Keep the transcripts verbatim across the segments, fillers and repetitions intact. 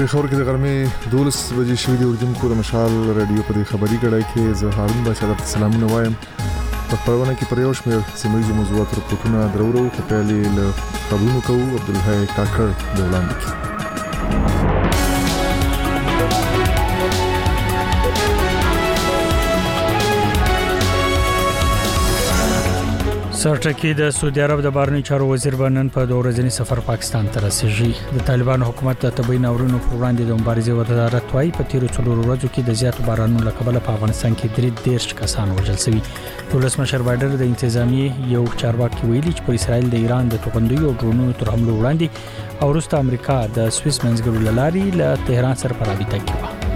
په خبر کې د غرمې دولس بجې شوې د اردوونکو د مشال رادیو په خبري کړای کې زه هارون بشار د سلامونه وایم. په خبرونه کې پر یو شمېر سیمایي موضوعات راپورټونه درورو خو په له خبرونو کوو عبدالحی کاکړ د وړاندې کی. سرټکی د سعودي عرب د بهرنی چارو وزیر بنن په دوه ورځنی سفر پاکستان ته رسیدي. د طالبانو حکومت د طبي ناورونو پر وړاندې د مبارزې وزارت وايي په تیرو څلورو ورځو کې د زیاتو بارانونو لکبله په افغانستان کې درې دیرش کسان وژل شوي. ولسمشر بایدن د انتظامیې یو چارواکي ویلي چې په اسرائیل د ایران د توغندیو او ډرونونو تر حمله وړاندې او وروسته امریکا د سویس منځګړو لاري له تهران سره په رابطه کې و.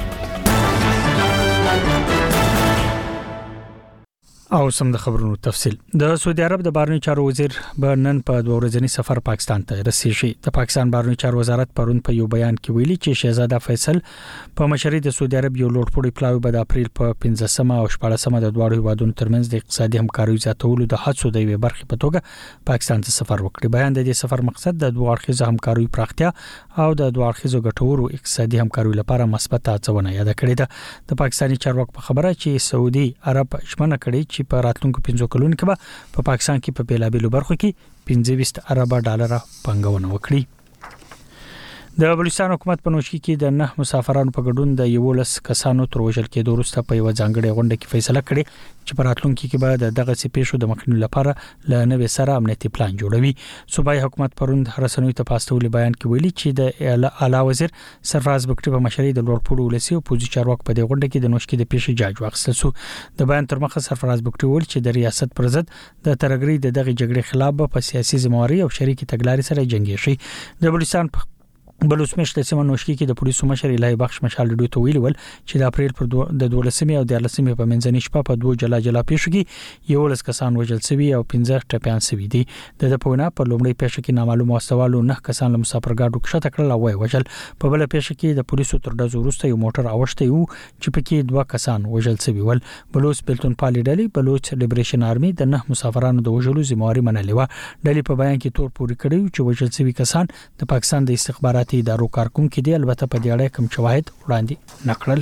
او سم د خبرونو تفصيل. د سعودي عرب د بهرنی چارو وزیر بنن په دوه ورځنی سفر پاکستان ته رسیدي. د پاکستان بهرنی چارو وزارت پرون په یو بیان کې ویلي چې شهزاده فیصل په مشرۍ د سعودي عرب یو لوړپوړی پلاوی په اپریل په پنځمه او شپږمه د دوه هیوادونو ترمنځ د اقتصادي همکارۍ زیاتولو د هڅو د یوې برخې په توګه پاکستان ته سفر وکړي. بیان د دې سفر مقصد د دوه اړخیزه همکارۍ پراختیا او د دوه اړخیزو ګټورو اقتصادي همکارۍ لپاره مثبت هڅونه یاد کړې ده. د پاکستاني چارواکو په خبره چې سعودي عرب شمنه کړي چې په راتلونکو پنځو کلونو کې به په پاکستان کې په بیلابېلو برخو کې پنځه ویشت ارب ډالر پنګونه وکړي. د بلوچستان حکومت په نوشکی کې د نه مسافرانو په ګډون د یولس کسانو تر وژل کېدو وروسته په یو ځانګړي غونډه کې فیصله کړې چې په راتلونکي کې به دغه سپیشو د مخنیوي لپاره ل نوې سره امنیتي پلان جوړوي. صوبایي حکومت پروند رسنوي ته پاستولي بیان کې ویلي چې د اعلی وزیر سرفراز بکټي په مشرۍ د لوړپوړو ولسی او پوزي چارواک په دې غونډه کې د نوشکی د پیښې جاج واخیستل شو. د بیان تر مخه سرفراز بکټي ویل چې د ریاست پر ضد د ترګری د دغه جګړې خلاف په سیاسي ذمہواری او شریکي تګلارې سره جنگي شي. د بلوچستان بلوچمش د سیمه نوشکی کې د پولیسو مشر الهي بخش مشال ډیو ته ویل ول چې د اپریل پر د دولسمې او د لسمې په منځنۍ شپه په دوه جلا جلا پیښو کې یو لس کسان وژل شوي او پنځه ټپيان شوي دي. د پوینا په لومړی پیښه کې نامعلوم واستوالو نه کسان له مسافرګاډو کښته کړل او وای وژل. په بل پیښه کې د پولیسو تر ډزو وروسته یو موټر اوښته یو چې پکې دوه کسان وژل شوي ول. بلوچ بلتون پالي ډلې بلوچ لیبریشن آرمي د نه مسافرانو د وژلو ذمہواری منلې و. ډلې په بیان کې تور پوري کړی چې وژل شوي کسان د پاکستان د استخباراتي ادارو کارکون کې دی. البته په دې اړه کوم شواهد وړاندې نکړل.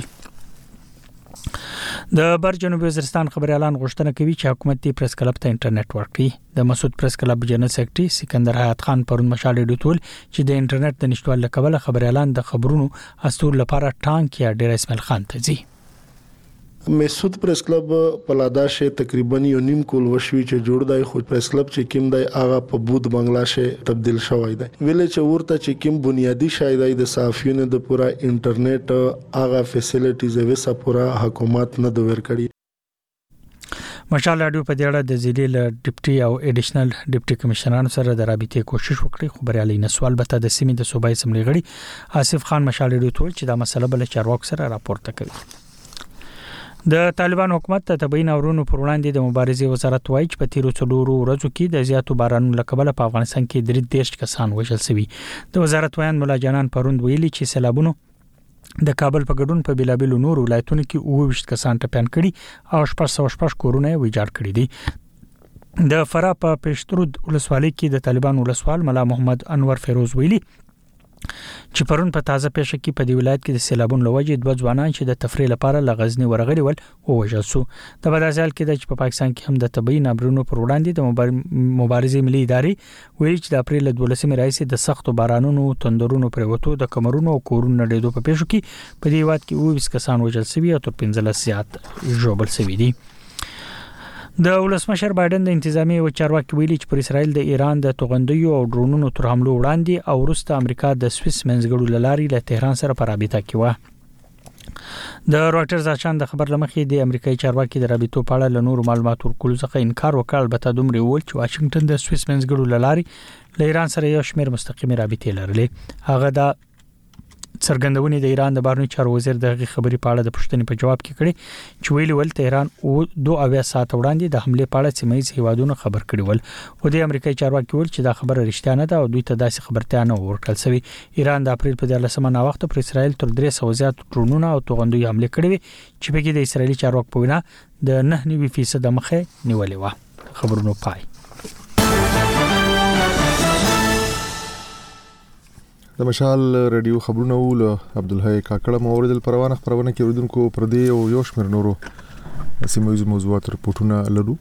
د بر جنوبي وزیرستان خبري اعلان غوښتنه کوي چې حکومت دی پریس کلب ته انټرنیټ ورکړي. د مسعود پریس کلب جنرال سیکریټري سکندر حیات خان پرون مشال ډیټول چې د انټرنیټ د نشټوال لکبل خبري اعلان د خبرونو استور لپاره ټانک یا ډیر اسماعیل خان ته ځي. مسعود پریس کلب په لاداشه تقریبا یو نیم کول وشوي چې جوړ دی خو پریس کلب چې کوم دی هغه په بود بنگلاشه تبدیل شوی دی. ویل چې ورته چې کوم بنیادی شای دی د صحافیونو د پورا انټرنیټ هغه فیسیلیټیز وسه پورا حکومت نه دویر کړي. مشال اډیو په دې اړه د ضلع له ډیپټي او اډیشنل ډیپټي کمشنرانو سره د رابطې کوشش وکړي خو بریالي نه سوال به د سیمې د صوبایي اسمبلی غړي آصف خان مشال اډیو ټول چې دا مسله بل چارواکو سره راپورته کوي. د طالبان حکومت ته طبي ناورونو پر وړاندې د مبارزې وزارت وایي چې په تیرو څلورو ورځو کې د زیاتو بارانونو لکبله په افغانستان کې درې دیرش کسان وژل شوي. د وزارت ویان مولا جانان پروند ویلي چې سیلابونو د کابل په ګډون په بیلابیلو نور ولایتونو کې اوه ویشت کسان ټپيان کړي او شپږ سوه شپږ کورونه ویجاړ کړي دي. د فراه په پېشترود ولسوالۍ کې د طالبان ولسوال مولا محمد انور فیروز ویلي چې پرون په تازه پیښه کې په دی ولایت کې د سیلابونو لوجې دوه ځوانان چې د تفریح لپاره لغزنی ورغلي ول او وژل شو. د بدازال کې د په پاکستان کې هم د طبي ناورونو پر وړاندې د مبارزې ملي ادارې ویلي چې د اپریل دولسمې راځي د سختو بارانونو تندرونو پروتو د کمرونو او کورونو نړیدو په پیښو کې په دی وخت کې اوه ویشت کسان وژل شوي او تر پنځلس زیات ژوبل شوي دي. د ولسمشر بایدن د انتظامی او چارواکي ویلي چې پر اسرائیل د ایران د توغندیو او ډرونونو تر حمله وړاندې او وروسته امریکا د سویس منځګړو لاري له تهران سره په رابطه کې و. د رويټرز اچان د خبر لمخې د امریکایي چارواکي د رابطو په اړه له نور معلومات ورکول څخه انکار وکړ. البته دومره ویل چې واشنگټن د سویس منځګړو لاري له ایران سره یو شمېر مستقیمه رابطې لرلې. هغه د څرګندونې د ایران د بهرنی چارو وزیر دغه خبري په اړه د پښتنې په جواب کې کړي چې ویلي ول تهران او دوه اویا ساعت وړاندې د حمله په اړه سیمایي هیوادونو خبر کړي ول. او د امریکایي چارواکي ول چې دا خبره رښتیا نه ده او دوی ته داسې خبرتیا نه ورکړل شوی. ایران د اپریل په دیارلسمه نا وخت پر اسرائیل تر درې سوه زیات ډرونونه او توغندیو حمله کړې وي چې په کې د اسرائیلي چارواکو په وینا د نه نوي فیصد مخه نیولې و. خبرونو پای. د مشال رادیو خبرونه ول عبدالحی کاکړه موردل پروانه خبرونه کې اوردونکو پردي او یو شمیر نورو سیمه موضوعات رپورټونه لرو.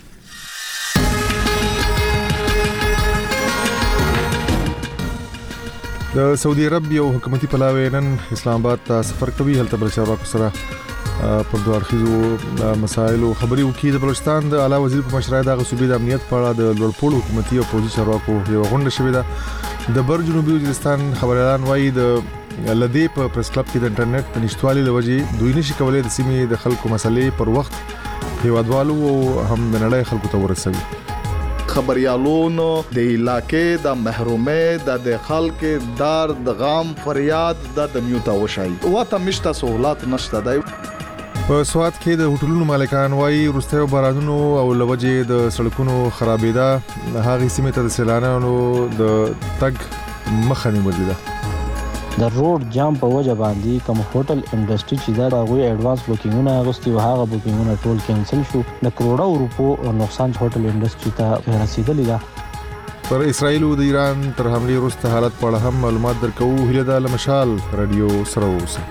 د سعودي عرب یو حکومتي پلاوی نن اسلام آباد ته سفر کوي. هلته بل چارواکو سره په دوه اړخیزو مسایلو خبري وکړي. د بلوچستان د اعلی وزیر په مشرۍ د صوبې د امنیت په اړه د لوړپوړو حکومتي او پولیسي چارواکو یو غونډه شوې ده. د بر جنوبي وزیرستان خبريالان وایي د لدې په پریس کلب کې د انټرنیټ د نشټوالي لوجې دوی نشي کولای د سیمې د خلکو مسلې پر وخت هیوادوالو او هم د نړۍ خلکو ته ورسوي. خبريالونو د علاقې د محرومې د د خلک درد غم فریاد د میوتا وشای واته مشته سہولت نشته دی. په سواد کې د هوټلونو مالکان وایي وروستیو بارانونو او لوجې د سړکونو خرابېده هغه سیمه ته د سیلانیانو د تګ مخه نیولې ده. د روډ جام په وجه باندې کوم هوټل انډستری چې دا غوي اډوانس بوکینګونه اغوستي او هغه بوکینګونه ټول کینسل شو. د کروڑو روپو نقصان هوټل انډستری ته رسیدلی ده. پر اسرائیل او د ایران تر حمله وروسته حالت په اړه هم معلومات درکو. هله د مشال رادیو سره اوسه.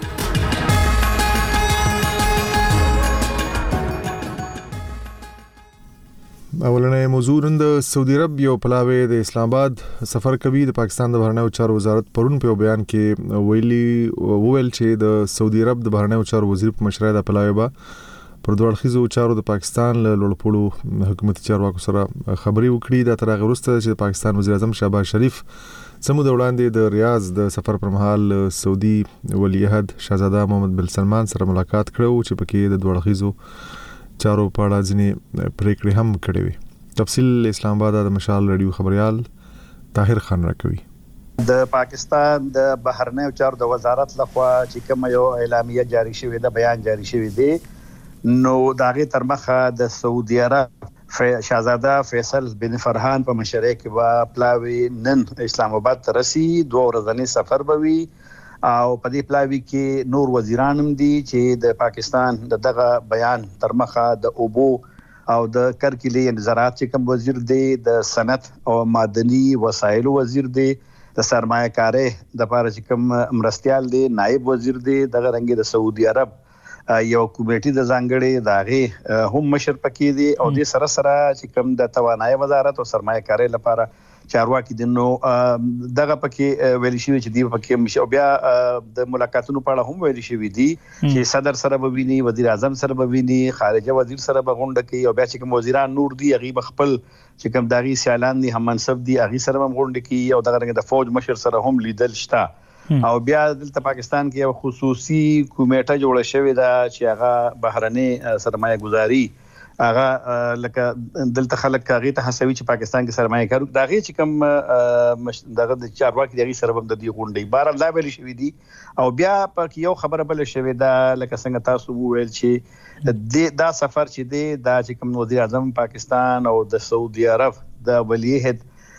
اولنې موضوع نن د سعودي عرب یو پلاوی د اسلام آباد سفر کوي. د پاکستان د بهرنیو چارو وزارت پرون په بیان کې ویلي وویل چې د سعودي عرب د بهرنیو چارو وزیر په مشرۍ د پلاوی با پر دوه اړخیزو چارو د پاکستان له لوړپوړو حکومتي چارواکو سره خبري وکړي. د تر هغه وروسته چې د پاکستان وزیر اعظم شهباز شریف سمو د وړاندې د ریاض د سفر پر مهال سعودي ولی عہد شاهزاده محمد بن سلمان سره ملاقات کړو چې پکې د دوه اړخیزو چارو په اړه ځینې پریکړې هم کړې وي. تفصیل اسلام آباد د مشال رادیو خبريال طاهر خان راکوي. د پاکستان د بهرنیو چارو د وزارت لخوا چې کوم یو اعلامیه جاری شوې ده بیان جاری شوی دی نو داغه تر مخه د سعودي عرب شاهزاده فیصل بن فرحان په مشرۍ کې وا پلاوی نن اسلام آباد ته رسي. دوه ورځې سفر بوي او په دې پلاوی کې نور وزیران هم دي چې د پاکستان د دغه بیان تر مخه د اوبو او د کرکلي زراعت چې کوم وزیر دی د صنعت او معدني وسایل وزیر دی د سرمایه کاری د لپاره چې کوم مرستيال دی نائب وزیر دی دغه رنګ د سعودي عرب یو کمیټي د ځانګړي داغه هم مشر پکې دی او د سره سره چې کوم د توانایي وزارت او سرمایه کاری لپاره چارواکي دنو دغه پکې ویل شي چې دی پکې مشه بیا د ملاقاتونو په اړه هم ویل شي دي چې صدر سره به ویني وزیر اعظم سره به ویني خارجه وزیر سره به غونډه کوي او بیا چې کوم وزیران نور دي هغه خپل چې کوم داغي سیالان دي هم منصب دي هغه سره هم غونډه کوي او دغه رنګ د فوج مشر سره هم لیدل شته او بیا دلته پاکستان کې یو خصوصي کمیټه جوړه شوې ده چې هغه بهرني سرمایه گذاري هغه لکه دلته خلک هغه ته هڅوي چې پاکستان کې سرمایه کارو دغه چې کوم دغه د چارواکي دغه سره هم د دې غونډې بار الله ویل شوې دي او بیا په یو خبره بل شوې ده لکه څنګه تاسو وویل چې دا سفر چې دی دا چې کوم وزیر اعظم پاکستان او د سعودي عرب د ولی عہد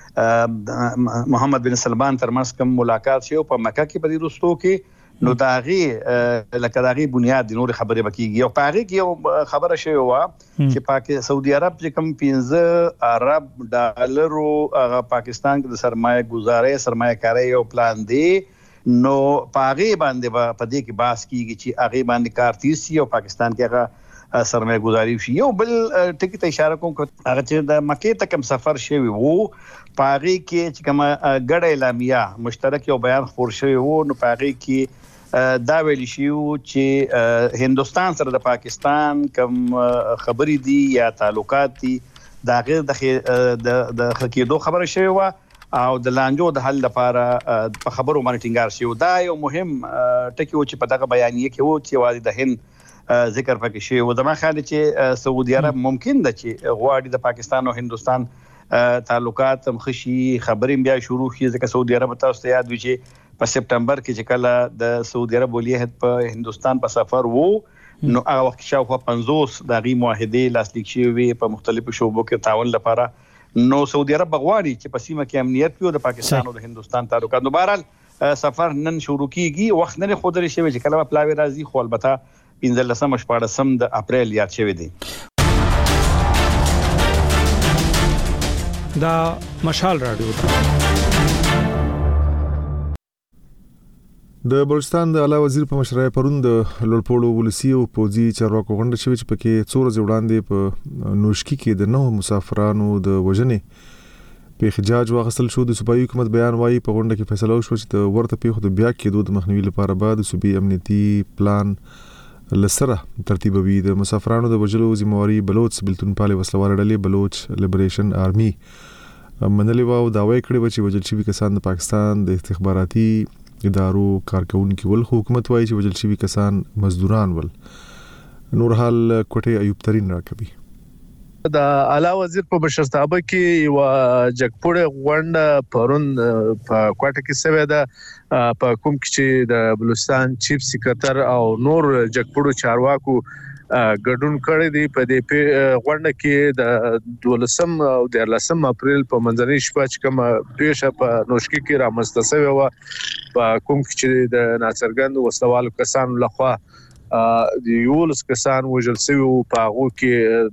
محمد بن سلمان ترمنځ کوم ملاقات شو په مکه کې په دې وروستو کې نو داغي لکه داغي بنیاد نور خبره بکیږي او پاره کې یو خبره شوی و چې پاکستان سعودي عرب چې کوم پنځه ارب ډالرو هغه پاکستان کې د سرمایه گزاري سرمایه کاری یو پلان دی نو پاره باندې په دې کې باس کیږي چې هغه باندې کارتیسی او پاکستان کې هغه سرمایه گزاري شي. یو بل ټکی ته اشاره کوم هغه چې د مکه ته کوم سفر شوی وو پاره کې چې کوم ګډه اعلامیه مشترک یو بیان خبر شوی وو نو پاره کې دا ویل شو چې هندستان سره د پاکستان کوم خبري دي یا تعلقات دي دا غیر د د حقیقت خبره شوی و او د لانجو د حل لپاره په خبرو باندې ټینګار شو. دا یو مهم ټکی و چې په دغه بیانیه کې و چې واځي د هند ذکر پکې شوی و. زما خیال چې سعودي عرب ممکن ده چې غواړي د پاکستان او هندستان تعلقات مخشي خبرې بیا شروع شي ځکه سعودي عرب تاسو ته یاد وي چې په سپټمبر کې چې کله د سعودي عرب ولی عہد په هندستان په سفر وو نو هغه وخت شاوخوا پنځوس دغه معاهده لاسلیک شوی په مختلفو شوبو کې تعاون لپاره نو سعودي عرب بغواړي چې په سیمه کې امنیت پیو د پاکستان او د هندستان تعلقات نو بهرحال سفر نن شروع کیږي وخت نه خودري شوی چې کله پلاوی راځي خو البته پنځلسم شپاړسم د اپریل یاد شوی دی. دا مشال رادیو د بلوچستان د اعلی وزیر په مشرۍ پرون د لوړپوړو ولسی او پوځي چارواکو غونډه شوې چې پکې څو ورځې وړاندې په نوشکی کې د نوو مسافرانو د وژنې په احتجاج واغستل شو. د صوبایي حکومت بیان وايي په غونډه کې فیصله وشوه چې د ورته پیښو د بیا کېدو د مخنیوي لپاره به د صوبایي امنیتي پلان لسره ترتیبوي. د مسافرانو د وژلو ذمہواري بلوچ بلتونپالې وسلوال ډلې بلوچ لیبریشن آرمي منلې و او دعوی کړې و چې وژل شوي کسان د پاکستان د استخباراتي ادارو کارکونکي ول. حکومت وايي چې وژل شوي کسان مزدوران ول. نور حال کوټه ایوب ترين راکوي. د اعلی وزیر په مشرتابه کې یو جګپوړې غونډه پرون په کوټه کې سوي ده په کوم کې چې د بلوچستان چیف سکرټر او نور جګپوړو چارواکو ګډون کړی دی. په دې غونډه کې د دولسم او د لسم اپریل په منځنۍ شپه چې کوم پیښه په نوشکی کې رامنځته شوې و په کوم چې د ناڅرګند وسوالو کسانو لخوا د یولس کسان وژل شوي او په هغه کې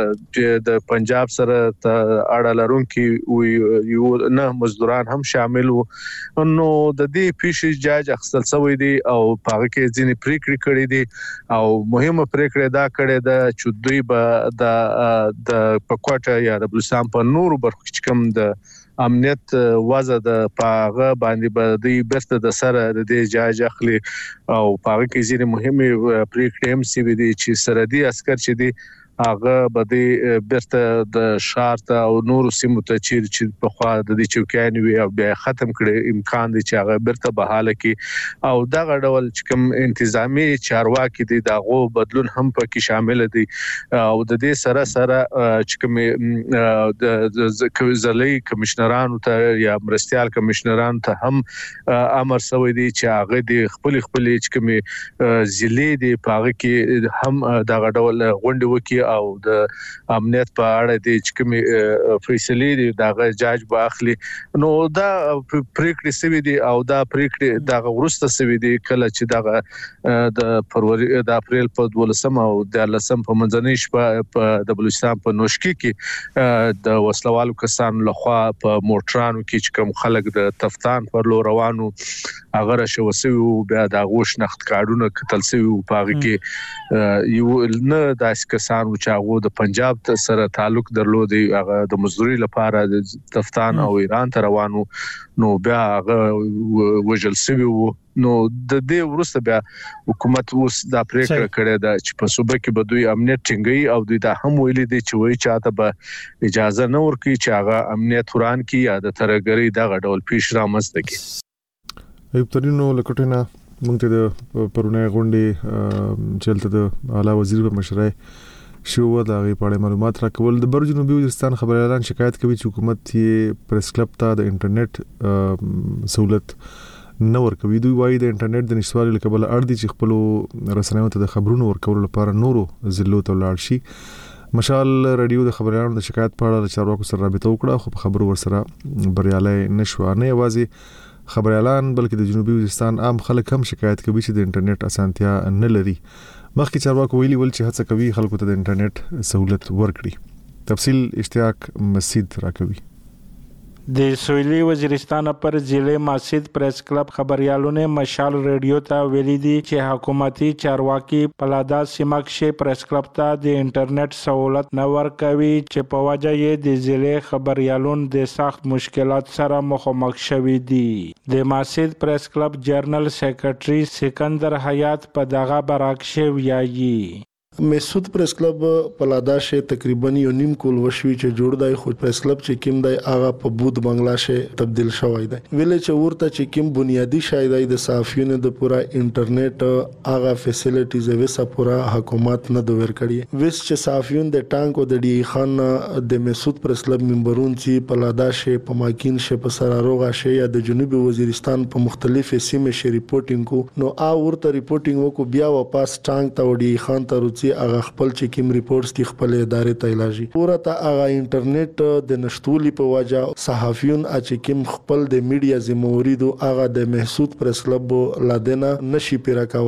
د د پنجاب سره اړه لرونکي یو نه مزدوران هم شامل وو. نو د دې پیښې جاج اخستل شوی دی او په هغه کې ځینې پریکړې کړې دي او مهمه پریکړه دا کړې ده چې دوی به د د پکوټه یا د بلوچستان په نورو برخو کې کوم د امنیت وضع د پاغه باندې باندې برته د سره د دې جاج اخلي او پاغه کې ځینې مهمه پریکړې هم سی وي دي چې سرحدي عسكر چې دي هغه بده برته د شارت او نور سیمو ته چې په خوا د دې چوکیان وي او بیا ختم کړي امکان دي چې هغه برته بحاله کې او دا غډول چې کوم انتظامی چارواکي دي داغو بدلون هم پکې شامل دي او د دې سره سره چې کوم د ځلې کمشنرانو ته یا مرستيال کمشنرانو ته هم امر شوی دی چې هغه د خپل خپل چې کوم ځلې دي پاغه کې هم دا غډول غونډه وکي او د امنیت په اړه د چکمې فیصلې دی دا جاج باخلي. نو دا پریکړې سوي دي او دا پریکړې دا ورسته سوي دي کله چې دا د فروری د اپریل په دولسم او د لسم په منځنۍ شپه په د بلوچستان په نوشکی کې د وسلوالو کسانو لخوا په موټرانو کې چې کوم خلک د تفتان پر لور روانو هغه شوسوي او بیا د غوښ نخت کارونه کتل سوي په هغه کې یو نه داس کسانو چې هغه د پنجاب سره تعلق درلودي هغه د مزدوري لپاره د تفتان او ایران ته روانو نو بیا هغه وژل شوی وو. نو د دې ورسته بیا حکومت اوس دا پریکړه کړې ده چې په صوبه کې به دوی امنیت ټینګي او دوی دا هم ویلي دي چې وایي چاته به اجازه نه ورکړي چې هغه امنیت وران کړي یا د ترګری دا غډول پیښ رامنځته کړي. ایوب ترینو لکټینا مونږ ته د پرونه غونډې چلته د اعلی وزیر په مشرۍ شو دا غي په معلومات راکول. د بر جنوبي وزیرستان خبري اعلان شکایت کوي چې حکومت یې پریس کلب ته د انټرنیټ سہولت نه ورکوي. دوی وايي د انټرنیټ د نشوالي لکبل اړ دي چې خپل رسنیو ته د خبرونو ورکول لپاره نورو ضلعو ته لاړ شي. مشال رادیو د خبريالانو د شکایت په اړه چارواکو سره رابطه وکړه خو په خبرو ورسره بریالي نشو. نه یوازې خبريالان بلکې د جنوبي وزیرستان عام خلک هم شکایت کوي چې د انټرنیټ اسانتیا نه لري. مخکې چارواکو ویلي ول چې هڅه کوي خلکو ته د انټرنیټ سہولت ورکړي. تفصیل اشتیاق مسجد راکوي. د سویلي وزیرستان پر ضلع ماسد پریس کلب خبريالو نے مشال ریډیو ته ویلي دي چې حکومتي چارواکي پلادا سیمکشه پریس کلب ته د انټرنیټ سہولت نه ورکوي چې په وجه یې د ضلع خبريالو د سخت مشکلات سره مخامخ شوي دي. د ماسد پریس کلب جرنل سیکریټري سکندر حیات په دغه براکشه ویایي میسود پریس کلب پلادا شه تقریبا یو نیم کول وشوي چې جوړ دی خو پریس کلب چې کیم دی هغه په بود بنگلا شه تبدیل شوی دی. ویلې چې ورته چې کیم بنیادی شای دی د صحافیونو د پورا انټرنیټ هغه فیسیلیټیز وسه پورا حکومت نه د ورکړي. وس چې صحافیون د ټانک او د ډی خان د میسود پریس کلب ممبرون چې پلادا شه په ماکین شه په سراروغه شه یا د جنوبي وزیرستان په مختلفې سیمې شه ریپورتینګ کو نو ا ورته ریپورتینګ وکړو بیا واپس ټانک ته ډی خان ته روڅي هغه خپل چې کوم ریپورتس کی خپل ادارې ته علاجي پورا ته هغه انټرنیټ د نشټولي په وجه صحافیون چې کوم خپل د میډیا ذمہواری دو هغه د محسود پریس کلب لادنه نشي پیرا کولای.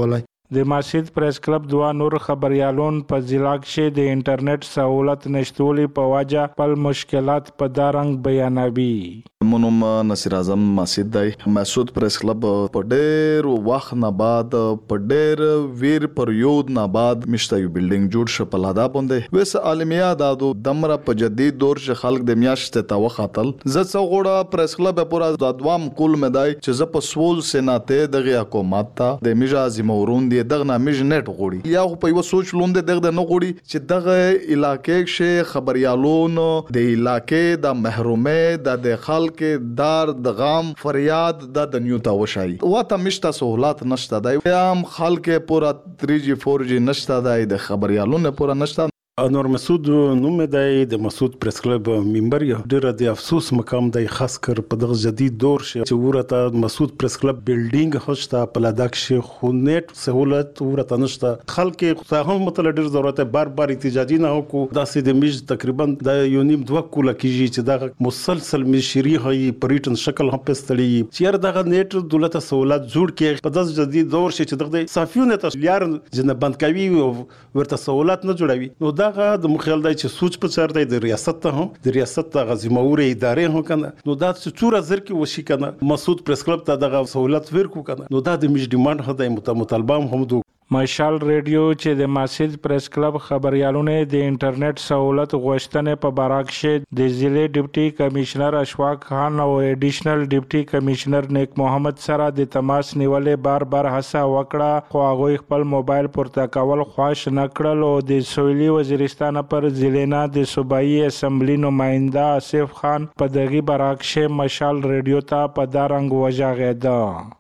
د ماسید پریس کلب دوه نور خبريالون په ضلع کې د انټرنیټ سہولت نشټولي په وجه خپل مشکلات په دارنګ بیانوي. منوم نصیر اعظم ماسید دی. مسعود پریس کلب په ډېر وخت نه بعد په ډېر ویر پریود نه بعد مشته یو بلډینګ جوړ ش په لادا باندې وس عالمیا دادو دمره په جدید دور ش خلک د میاشت ته وختل ز څو غوړه پریس کلب پورا د دوام کول مدای چې ز په سول سناته دغه حکومت ته د میجا زمورون دی دغه میج نت غوړي یا په یو سوچ لوند دغه نه غوړي چې دغه علاقې ش خبريالون د علاقې د محرومه د خلک دار د غام فریاد د نیوتا وشای واته مشته سہولت نشته دی هم خلک پورا تھری جی فور جی نشته دی د خبريالون پورا نشته. انور مسعود نوم دی د مسعود پریس کلب ممبر یو ډیر د افسوس مقام دی خاص کر په دغه جدید دور شه چې ورته مسعود پریس کلب بلډینګ هوشته په لاداک شه خو نیټ سہولت ورته نشته خلک ته هم مطلب ډیر ضرورت بار بار احتجاجي نه کو داسې د میج تقریبا د یو نیم دوه کوله کیږي چې دغه مسلسل مشری هي پریټن شکل هم پستړي چې دغه نیټ دولت سہولت جوړ کې په دغه جدید دور شه چې دغه صافیونه ته لیار جن بند کوي ورته سہولت نه جوړوي نو دغه د مخیل دی چې سوچ په چر دی د ریاست ته هم د ریاست ته غزمور ادارې هم کنه نو دا چې څوره زر کې وشي کنه مسعود پریس کلب ته دغه سہولت ورکو کنه نو دا د میج ډیماند هداي مطالبه هم دو. مشال ریډیو چې د ماسید پریس کلب خبريالونه د انټرنیټ سہولت غوښتنې په باراک شه د ضلع ډیپټي کمشنر اشفاق خان او ایډیشنل ډیپټي کمشنر نیک محمد سره د تماس نیولې بار بار هڅه وکړه خو هغه خپل موبایل پورته کول خواش نکړل او د سویلي وزیرستان پر ضلع نه د صوبایي اسمبلی نماینده آصف خان په دغه باراک شه مشال ریډیو ته په دارنګ وژغېده.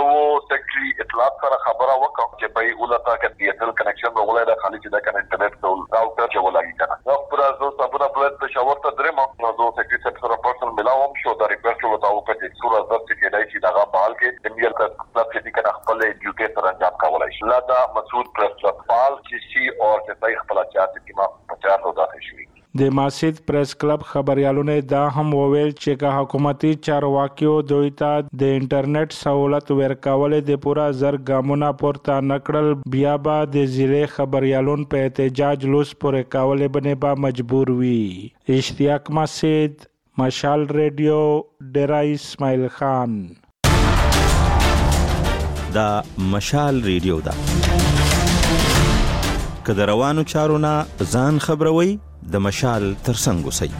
اطلاعات سره خبره وکم چې به ولته کې ډي اس ال کنیکشن وغوړای د خالي چې د انټرنیټ ټول راوټر چې ولګي کنه نو پر اساس صبره پر د شاور ته درم نو زه سیکریټری سره پرسنل ملاوم شو د ریکوست وته او په دې صورت د چې دای چې دغه بحال کې د میل کلب چې کنه خپل ډیوټي سره انجام کولای شي لا دا مسعود پریس کلب فعال چې شي او چې صحیح خپل چارت کې ما پچاس ودا شي. د ماسید پریس کلب خبريالونه دا هم وویل چې که حکومتي چارواکیو دوی ته د انټرنیټ سہولت ورکول د پورا زر ګامونه پورته نکړل بیا به د ضلع خبريالون په احتجاج لوس پورې کول باندې به مجبور وي. اشتیاق ماسید مشال ریډیو ډیرا اسماعیل خان. دا مشال ریډیو دا که روانو چارو نه ځان خبروي د مشال ترڅنګ اوسئ.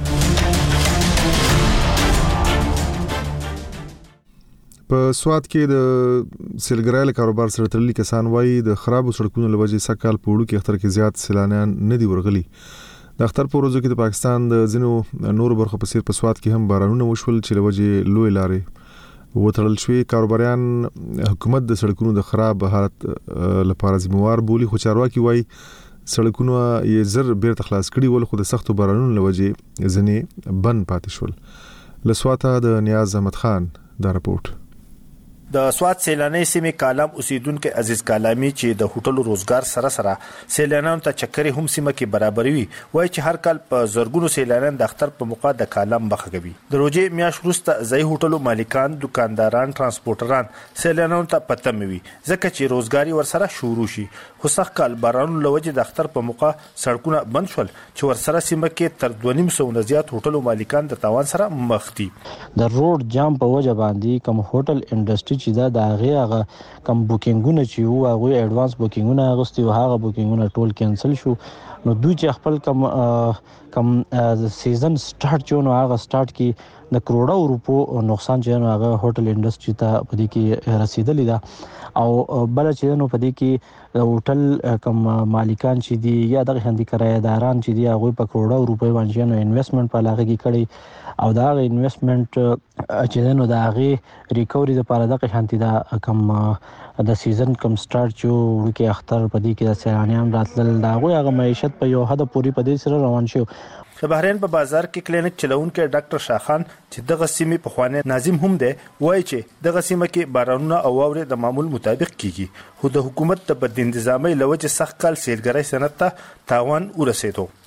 په سواد کې د سیلګرای کاروبار سره تړلي کسان وایي د خرابو سړکونو لوجې سکهال په وړو کې اختر کې زیات سیلانیان نه دی ورغلي. د اختر په ورځو کې د پاکستان د ځینو نورو برخو په څیر په سواد کې هم بارانونه وشول چې لوجې لوی لارې وتړل شوې. کاروباریان حکومت د سړکونو د خراب حالت لپاره ذمہوار بولی خو چارواکي وایي سړکونه یې زر بیرته خلاص کړي ول خو د سختو بارانونو لوجې ځنې بند پاتې شول. لسواته د نیاز احمد خان دا رپورټ. د سواد سیلانی سیمې کالام اوسیدونکو عزیز کالامی چې د هوټل روزګار سره سره سیلانیانو ته چکرې هم سیمه کې برابروي وایي چې هر کال په زرګونو سیلانیان د اختر په موقع د کالام بخښه کوي. د روزې میاشت وروسته ځای هوټلو مالکان دکانداران ترانسپورټران سیلانیانو ته پته موي ځکه چې روزګاری ورسره شروع شي خو سخت کال بارانونو لوجې د اختر په موقع سړکونه بند شول چې ورسره سیمه کې تر دوه نیم سوه نه زیات هوټلو مالکان د تاوان سره مخ دي. د روډ جام په وجه باندې کوم هوټل انډستری چې دا د هغه هغه کم بوکینګونه چې وو هغه اډوانس بوکینګونه اغوستي او هغه بوکینګونه ټول کینسل شو نو دوی چې خپل کم کم سیزن سٹارټ جو نو هغه سٹارټ کی د کروڑو روپو نقصان چې نو هغه هوټل انډستری ته په دې کې رسیدلی دا او بل چې نو په دې کې هوټل کم مالکان چې دي یا د هندي کرایداران چې دي هغه په کروڑو روپو باندې نو انویسټمنټ په لاګه کې کړي او دا انویسټمنټ چې نو دا غي ریکوري د پاره د قشانتي دا کم د سیزن کم سٹارټ جو ورکه اختر په دې کې د سیلانیان راتلل دا غو هغه معیشت په یو حد پوری په دې سره روان شو. د بحرین په بازار کې کلینیک چلونکو ډاکټر شاخان چې دغه سیمې په خوانه ناظم هم دی وایي چې دغه سیمه کې بارانونه او واورې د معمول مطابق کیږي خو د حکومت د بد انتظامي لوجه سخت کال سیلګرۍ صنعت ته تاوان ورسېدو.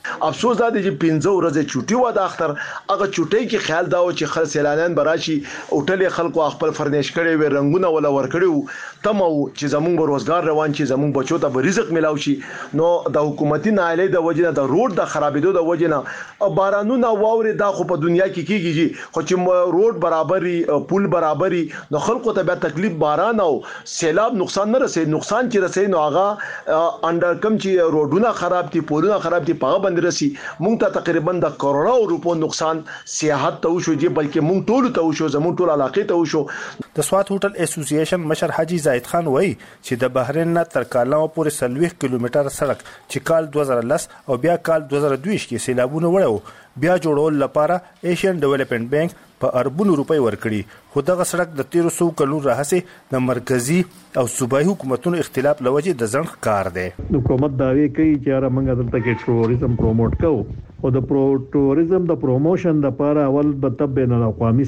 افسوس دا دی چې پنځه ورځې چوټي و د اختر هغه چوټي کې خیال دا و چې خل سیلانیان براشي هوټل خلکو خپل فرنیش کړي وي رنگونه ولا ور کړي تم چې زمونږ روزګار روان شي زمونږ بچو ته به رزق ملاو شي نو د حکومتي نااهلۍ د وجې نه د روډ د خرابېدو د وجې نه بارانونه واوري دا خو په دنیا کې کیږي خو چې روډ برابري پول برابري نو خلکو ته به تکلیف باران او سیلاب نقصان نه رسي نقصان چې رسي نو هغه انډر کم چې روډونه خراب دي پولونه خراب دي په باندې رسي مونږ ته تقریبا د کروڑو روپو نقصان سیاحت ته وشو دي بلکې مونږ ټول ته وشو زموږ ټول علاقې ته وشو د سوات هوټل اسوسییشن مشر حاجی زاید خان وایي چې د بحرین نه تر کالام پورې سلويخ کیلومتر سړک چې کال دوه زره لس او بیا کال دوه زره دوه کې سیلابونه وړو بیا جوړول لپاره ایشین ډیولپمنٹ بانک په اربونو روپۍ ورکړي خو دغه سړک د تیرو سو کلونو راهسې د مرکزی او صوبایي حکومتونو اختلاف لوجه د ځنډ کار دی حکومت داوی کوي چې را موږ دلته کې ټوریزم پروموټ کوو او د پرو ټوریزم د پروموشن لپاره اول به بین الاقوامي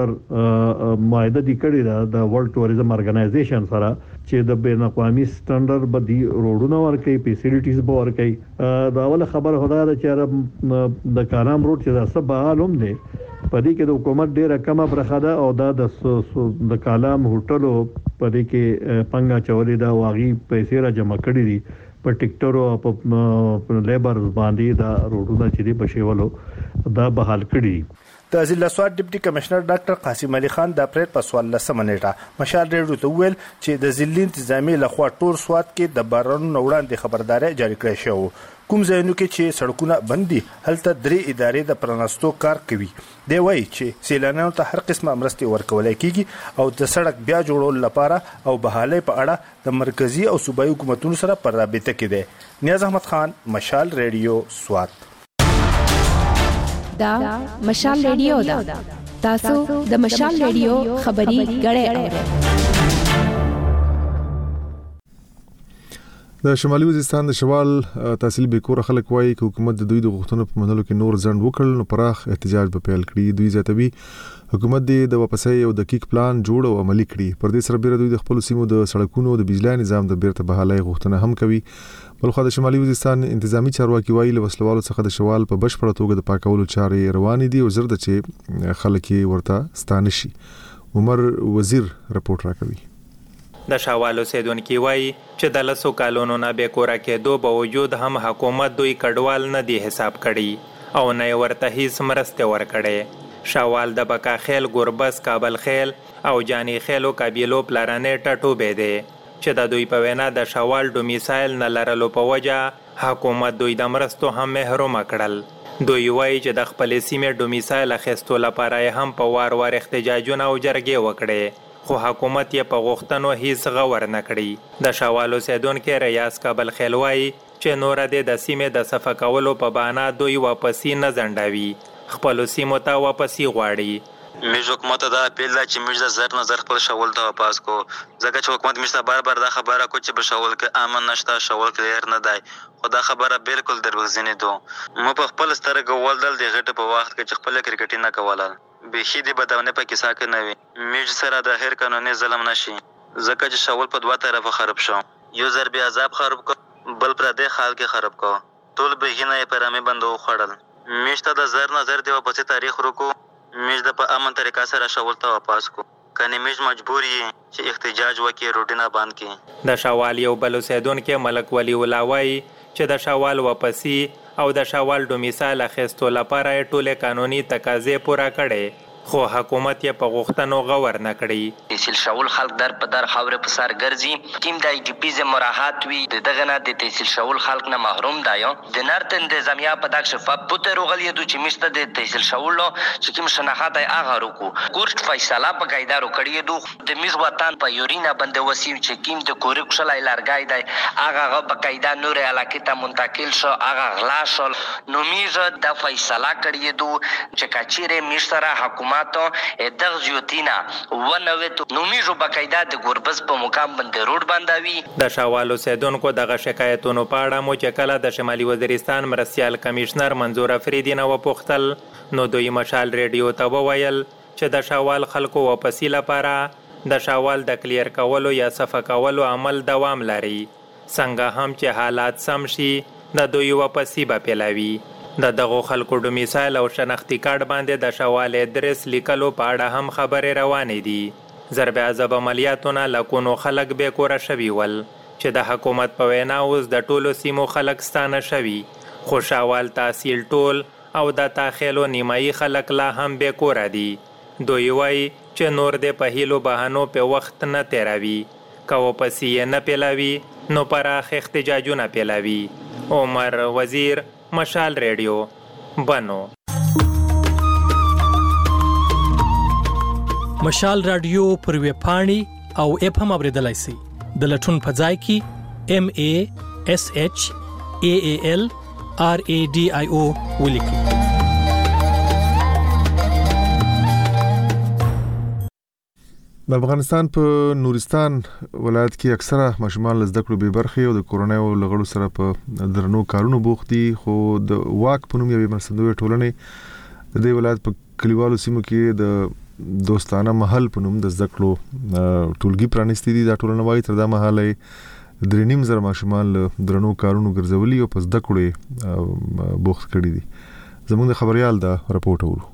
سټانډرډ معاهده دي کړی دا د ورلد ټوریزم ارګنایزیشن سره چې د بین الاقوامي سټانډرډ به دی روډونه ورکړي فیسیلیټیز به ورکړي دا اول خبره خدای دا چې د کارام روډ چې دا سب عالم دی پدې کې د حکومت ډیره کمه برخه ده او دا د د کالام هوټلو پدې کې پنګا چولې دا واغي پیسې را جمع کړې دي په ټیکټرو او په لیبر باندې دا روډونه چې دی بشولو دا بحال کړي د ضلع سوات ډیپټي کمشنر ډاکټر قاسم علي خان د اپریل په سوال لسمه نیټه مشال ریډیو ته ویل چې د ضلع انتظامی لخوا ټول سوات کې د بارانونو وړاندې خبرداري جاری کړې شو کوم ځایونو کې چې سړکونه بندي هلته درې ادارې د پرانستو کار کوي دی وایي چې سیلانیانو ته هر قسمه مرستې ورکول کیږي او د سړک بیا جوړول لپاره او بحالۍ په اړه د مرکزی او صوبایي حکومتونو سره پر رابطه کې دی نیاز احمد خان مشال ریډیو سوات دا مشال ریډیو دا تاسو د مشال ریډیو خبري غړې د شمالي وزیرستان د شوال تحصیل به کور خلک وایي چې حکومت د دوی د غوښتنو په منلو کې نور ځند وکړل نو پراخ احتجاج به پیل کړي دوی زیاتوي حکومت د واپسۍ او دقیق پلان جوړ او عملی کړي پر دې سره به دوی د خپل سیمو د سړکونو د بجلی نظام د بیرته بحالۍ غوښتنه هم کوي بلخو د شمالي وزیرستان انتظامی چارواکي وایي له وسلوالو څخه د شوال په بشپړه توګه د پاکولو چارې روانې دي او زر د چې خلک ورته ستانه شي عمر وزیر رپورټ راکوي د شوال اوسیدونکي وایي چې د لسو کالونو نه بې کوره کېدو باوجود هم حکومت دوی کډوال نه دی حساب کړي او نه ورته هیڅ مرستې ورکړي شوال د بکا خیل ګوربس کابل خیل او جانی خیلو قبیلو پلارانې ټاټوبې دی چې د دوی په وینا د شوال ډومیسایل نه لرلو په وجه حکومت دوی د مرستو هم محروم کړل دوی وایي چې د خپلې سیمې ډومیسایل اخیستو لپاره هم په وار وار احتجاجونه او جرګې وکړې خو حکومت یې په غوښتنو هیڅ غور نه کړي د شوال اوسیدونکي ریاض کابل خیل وایي چې نوره د سیمې د صفه کولو په بهانه دوی واپسي نه ځنډوي خپلو سیمو ته واپسي غواړي میج حکومت دا اپیل دا چې میج د زر نظر خپل شاول ته واپس کو ځکه چې حکومت میج ته بار بار دا خبره کو چې په شاول کې امن نشته شاول کلیر نه دی خو دا خبره بالکل دروغجنې ده مو په خپل سترګو ولدل د غټ په وخت کې چې خپل کرکټ نه کوله به شي د بداونه په کیسه کې نه وي میج سره د هر قانوني ظلم نشي ځکه چې شاول په دوه طرفه خراب شو یو ضرب عذاب خراب کو بل پر د خال کې خراب کو ټول به نه پرامه بندو خړل میج ته د زر نظر دی په تاریخ رکو میج د په امن طریقه سره شاول ته واپس کو کني میج مجبور یې چې احتجاج وکړي روډینا باندې کې د شوال یو بل اوسیدونکي ملک ولی ولاوي چې د شوال واپسی او د شوال ډومیسایل اخیستو لپاره ټولې قانوني تقاضې پوره کړي خو حکومت یې په غوښتنو غور نه کړي تحصیل شاول خلک در په در خاورې په سر ګرځي کیم د ای ډی پی ز مراحت وی د دغه نه د تحصیل شاول خلک نه محروم دایو د نارت انتظامیه په دغه شفاف پته روغلی د چې مشته د تحصیل شاول چې کوم شناخت ای اغه رکو کورټ فیصله په قاعده رو کړی دو د میز وطن په یورینا بند وسیم چې کیم د کورې کښلای لارګای دی اغه په قاعده نور علاقه ته منتقل شو اغه غلا شو نو میز د فیصله کړی دو چې کچېره مشتره حکومت ماتو دغه زیوتینا ونویتو نومیجو بقاعده د ګوربز په مقام باندې روډ باندې د شوالو سیدونکو دغه شکایتونو په اړه مو چې کله د شمالي وزیرستان مرستيال کمشنر منظور افریدی نو پوښتل نو دوی مشال ریډیو ته وویل چې د شوال خلکو واپسی لپاره د شوال د کلیر کولو یا صفه کولو عمل دوام لري څنګه هم چې حالات سم شي د دوی واپسی به پیلاوي. د دغو خلکو د مثال او شناختی کارت باندې د شوال ادرس لیکلو په اړه هم خبرې روانې دي. ضرب عذاب عملیاتونه لکونو خلک به کور شوي ول چې د حکومت په وینا اوس د ټولو سیمو خلک ستانه شوي، خو شوال تحصیل ټول او د تاخیلو نیمایي خلک لا هم به کور دي. دوی وایي چې نور د په هیلو بهانو په وخت نه تیراوي، که واپسی نه پیلاوي نو پراخ احتجاجونه پیلاوي. عمر وزیر، مشال ریډیو، بنو. مشال رادیو پر ویب پاڼې او اپ هم اوریدلای شئ. د لټون په ځای کې ام ای اس ایچ ای ای ال آر ای ډي آی او ولیکئ. د افغانستان په نورستان ولایت کې اکثره ماشومان له زده کړو بې برخې او د کورنۍ او لغړو سره په درنو کارونو بوخت دي، خو د واک په نوم یوې مرستندویه ټولنې د دې ولایت په کلیوالو سیمو کې د دوستانه محل په نوم د زده کړو ټولګي پرانیستي دي. دا ټولنه وایي تر دا مهاله درې نیم زره ماشومان له درنو کارونو ګرځولي او په زده کړو بوخت کړي دي. زموږ د خبريال دا راپورټ اورو.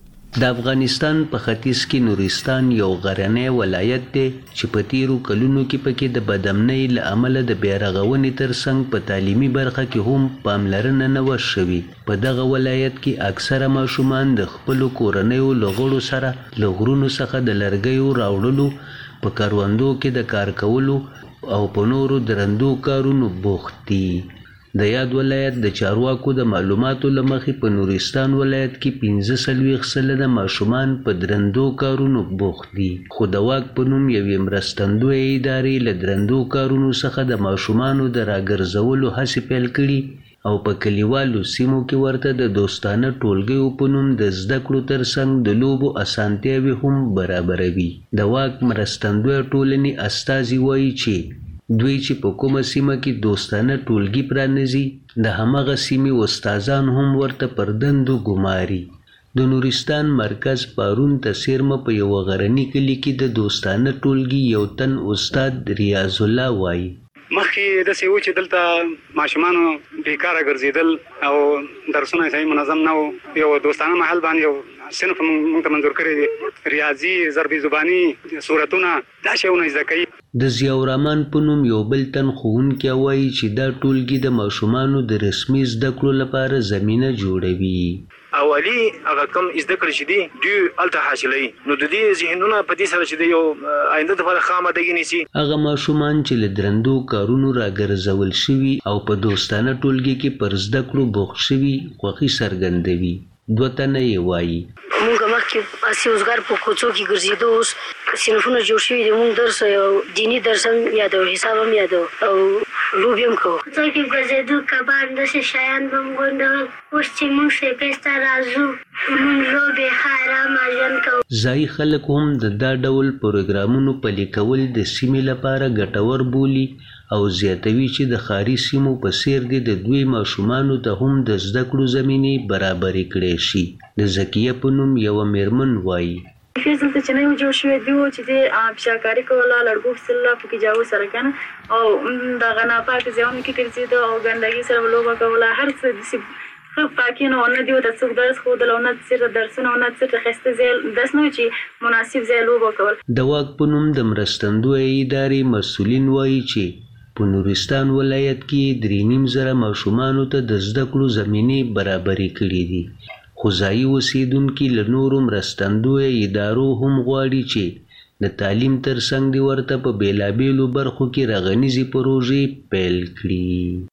د افغانستان په ختیځ کې نورستان یو غرنی ولایت دی چې په تیرو کلونو کې پکې د بدامنۍ له امله د بیارغونې ترڅنګ په تعلیمي برخه کې هم پاملرنه نه وه شوې. په دغه ولایت کې اکثره ماشومان د خپلو کورنیو له غړو سره له غرونو څخه د لرګیو راوړلو، په کروندو کې د کار کولو او په نورو درندو کارونو بوخت دي. د یاد ولایت د چارواکو د معلوماتو له مخې په نورستان ولایت کې پنځه څلوېښت سلنه ماشومان په درندو کارونو بوخت دي، خو د واک په نوم یوې مرستندویې ادارې له درندو کارونو څخه د ماشومانو د راګرځولو هڅې پیل کړي او په کلیوالو سیمو کې ورته د دوستانه ټولګیو په نوم د زده کړو ترڅنګ د لوبو اسانتیاوې هم برابروي. د واک مرستندویه ټولنې استازي وایي چې دوی چې په کومه سیمه کې دوستانه ټولګي پرانیزي د همغه سیمې استادان هم ورته پر دندو ګماري. د نورستان مرکز پارون ته څیرمه په یوه غرني کلي کې د دوستانه ټولګي یو تن استاد ریاض الله وایي مخکې داسې و چې دلته ماشومانو بیکاره ګرځېدل او درسونه صحیح منظم نه و. یو دوستانه محل باندې یو صنف موږ ته منظور کړی دی، ریاضي، ضرب زباني، صورتونه، دا شیونه زده کوي. د ضیاء الرحمن په نوم یو بل تن ښوونکی وایي چې دا ټولګي د ماشومانو د رسمي زده کړو لپاره زمینه جوړوي. اولی هغه کوم زده کړې چې دي دوی هلته حاصلوي، نو د دې ذهنونه په دې سره چې د یو آینده دپاره ښه آمادګي نیسي. هغه ماشومان چې له درندو کارونو راګرځول شوي او په دوستانه ټولګي کې پر زده کړو بوخت شوي خوښي څرګندوي. دوه تنه یې وایي موږ مخکې اسې اوزګار په کوڅو کې ګرځېدو، اوس صنفونه جوړ شوي دي، موږ درس یو دیني درس هم یادو، حساب هم یادو او لوبې هم کوو. کوڅو کې ګرځېدو، کبان، داسې شیان به هم غونډول. اوس چې موږ سپېس ته راځو موږ لوبې ښه ارامه ژوند کوو. ځایي خلک هم د دا ډول پروګرامونو پلي کول د سیمې لپاره ګټور بولي او زیاتوي چې د ښاري سیمو په څېر دي د دوی ماشومانو ته هم د زده کړو زمینې برابرې کړی شي. د زکیه په نوم یوه میرمن وایي فیس دلته چې نه جوړ شوی دی چې د فشاکاري کوله، لړګو اخیستله، پکې جاوو سره که نه او دغه ناپاکه ځایونو کې ګرځېده او ګندګي سره به لوبه کوله. هر څه داسې ښه پاکي نه ونه دي ورته څوک درس ښودل او نه چېرته درسونه او نه چېرته ښایسته ځای داسې نه و چې مناسب ځای لوبه کول. د واک په نوم د مرستندویه ادارې مسؤلین وایي چې په نورستان ولایت کې درې نیم زره ماشومانو ته د زده کړو زمینې برابرې کړي دي، خو ځایي اوسېدونکي له نورو مرستندویه ادارو هم غواړي چې د تعلیم ترڅنګ دې ورته په بېلابېلو برخو کې رغنیزې پروژې پیل کړي.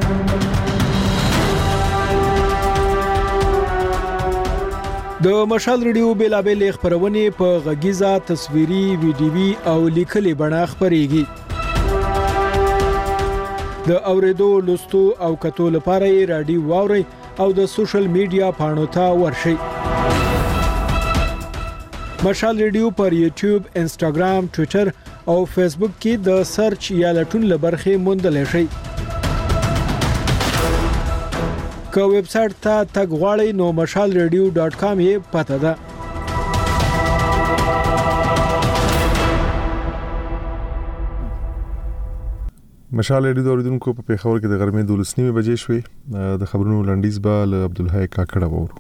د مشال ریډیو بېلابېلې خپرونې په غږیزه، تصویري، ویډیوي او لیکلې بڼه خپرېږي. د اوریدو، لوستو او کتو لپاره یې رادیو واورئ او د سوشل میډیا پاڼو ته ورشئ. مشال ریډیو پر یوټیوب، انسټاګرام، ټوئیټر او فیسبوک کې د سرچ یا لټون لبرخې موندلی شئ. که ویب سټ ته تګ غواړئ نو مشال ریډیو ډاټ کام یې پته ده. مشال ریډیو اوریدونکو په پیښور کې د غرمې دولس نیمه بجې شوې. د خبرونو لنډیز به له عبدالحی کاکړه وورو.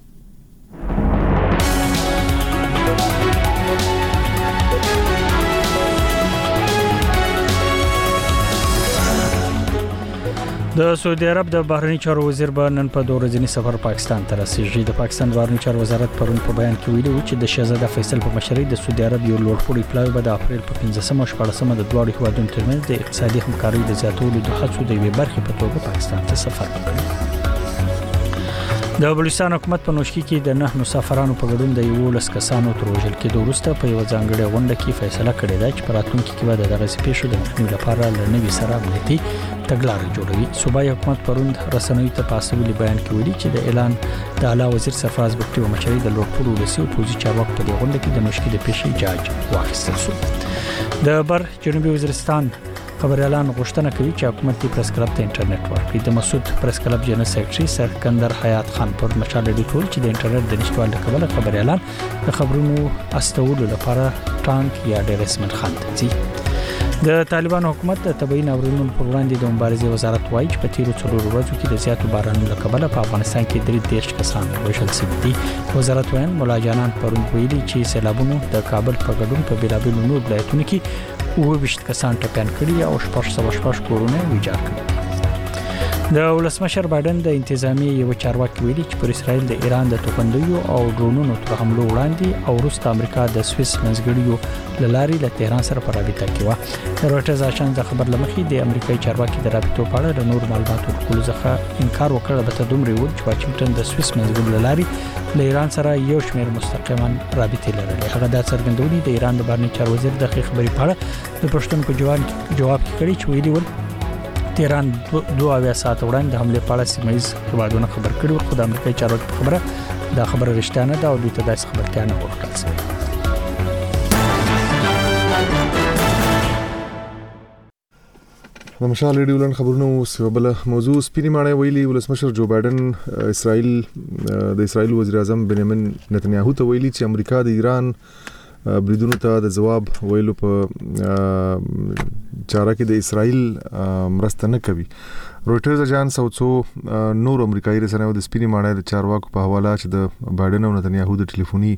د سعودي عرب د بهرنی چارو وزیر به نن په دوه ورځني سفر پاکستان ته رسیږي. د پاکستان بهرنی چارو وزارت پرون په بیان کې ویلي چې د شهزاده فیصل په مشرۍ د سعودي عرب یو لوړپوړی پلاوی به د اپریل په پنځمه او شپږمه د دواړو هیوادونو ترمنځ د اقتصادي همکارۍ د زیاتولو د هڅو د یوې برخې په توګه پاکستان ته سفر وکړي. د بلوچستان حکومت په نوشکی کې د نه مسافرانو په ګډون د یو لس کسانو تر وژل کېدو وروسته په یو ځانګړي غونډه کې فیصله کړې ده چې په راتلونکي کې به دغه پیښو د مخنیوي لپاره له نوي سره امنیتي تګلارې جوړوي. صوبایي حکومت پرون رسنیو ته په استویلي بیان کې ویلي چې د اعلان د اعلی وزیر سرفراز بکټي و مشرۍ د لوړپوړو ولسي او پوځي چارواکو په دې غونډه کې د نوشکی د پیښې جاج واخیستل شو. د بر جنوبي وزیرستان خبريالان غوښتنه کوي چې حکومت د پریس کلب ته انټرنیټ ورکړي. د مسعود پریس کلب جنرال سیکریټري سکندر حیات خان پر مشال ډیټ ټول چې د انټرنیټ د نشټوالي کبله خبريالان د خبرونو استولو لپاره ټانک یا ډیرسمن خان ته ځي. د طالبان حکومت د طبيعي ناورینونو پر وړاندې د مبارزې وزارت وایي چې په تیرو څلورو ورځو کې د زیاتو بارانونو له کبله په افغانستان کې درې دېرش کسان وژل شوي دي. وزارت وایي مولا جانان پرون ویلي چې سیلابونو د کابل په ګډون په بیلابیلو نور ولایتونو کې اوه ویشت کسان ټپیان کړي او شپږ سوه شپږ کورونه ویجاړ کړي. د ولسمشر بایدن د انتظامی یو چارواکي ویلي چې پر اسرائیل د ایران د توغندیو او ډرونونو تر حملو وړاندې او روس امریکا د سویس منځګړیو لاري له تهران سره په رابطه کې و. د روټرز اژانس خبر لمخې د امریکایي چارواکي د رابطو په اړه د نور معلوماتو ورکولو څخه انکار وکړ. به تدومره ویل چې واشنگټن د سویس منځګړیو لاري له ایران سره یو شمېر مستقیما رابطې لرلې. هغه د څرګندونې د ایران د بهرنی چارو وزیر د خبرې په اړه د پښتون په جواب کې کړی چې ویلي ول تهران دوه اویا ساعت وړاندې د حمله په اړه سیمایز هیوادونه خبر کړي. خو د امریکایي چارواکو په خبره دا خبره رښتیا نه ده او دوی ته داسې خبرتیا نه ورکړل شوې. د مشال ریډیو لن خبرونو سبب موضوع سپینی ماڼۍ ویلي ولسمشر جو بایدن اسرائیل د اسرائیل وزیر اعظم بنیامین نتنیاهو ته ویلي چې امریکا د ایران بریدونو ته د جواب ویلو په چاره کې د اسرائیل مرسته نه کوي. روټرز اژانس او څو نور امریکایي رسنیو د سپینی ماڼۍ د چارواکو په حواله چې د بایدن او نتنیاهو د ټلیفوني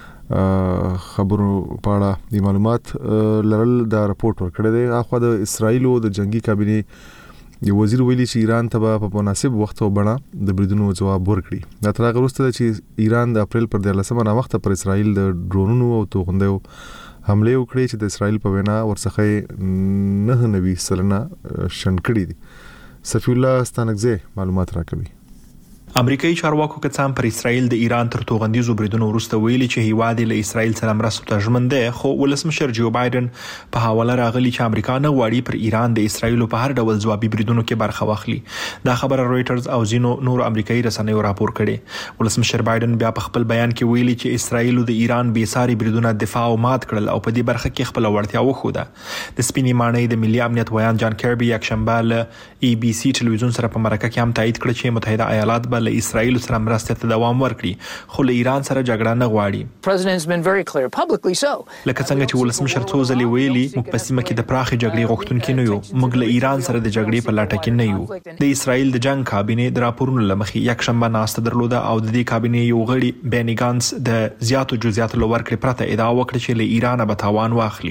خبرو په اړه د معلومات لرل دا راپورټ ورکړی دی. اخوا د اسرائیل او د جنگي کابینې یو وزیر ویلي چې ایران ته په مناسب وخت او بڼه د بریدونو جواب ورکړي. دا تر هغه وروسته چې ایران د اپریل پر دیارلسمه وخت پر اسرائیل د ډرونونو او توغندیو حمله وکړي چې د اسرائیل په وینا ورڅخه نه نوي سلنه شن کړي دي. صفی الله ستانکزی معلومات راکوي. امریکایي چارواکو کڅام پر اسرائیل د ایران تر توغندیزو بریدونو وروسته ویلي چې هیواد له اسرائیل سره مرستو ته ژمن دی. خو ولسمشر جو بایدن په حواله راغلی چې امریکا نه غواړي پر ایران د اسرائیل په هر ډول ځوابي بریدونو کې برخه واخلي. دا خبره رويټرز او زینو نور امریکایي رسنیو راپور کړي. ولسمشر بایدن بیا په خپل بیان کې ویلي چې اسرائیل د ایران بې ساري بریدونه دفاع او مات کړل او په دې برخه کې خپل وړتیا وښوده. د سپینی ماڼۍ د ملي امنیت ویان جان کیربي یک شنبه له ای بي سي ټلویزیون سره په مرکه کې هم تایید کړ چې متحده ایالات به له اسرائیل سره مرسته ته دوام ورکړي خو له ایران سره جګړه نه غواړي. لکه څنګه چې ولسمشر څو ځلې ویلي موږ په سیمه کې د پراخې جګړې غوښتونکي نه یو. موږ له ایران سره د جګړې په لټه کې نه یو. د اسرائیل د جنگ کابینې د راپورونو لمخې یک شنبه ناسته درلوده او د دې کابینې یو غړي بینی ګانس د زیاتو جزئیاتو لورکړې پرته ادعا وکړه چې له ایران به تاوان واخلي.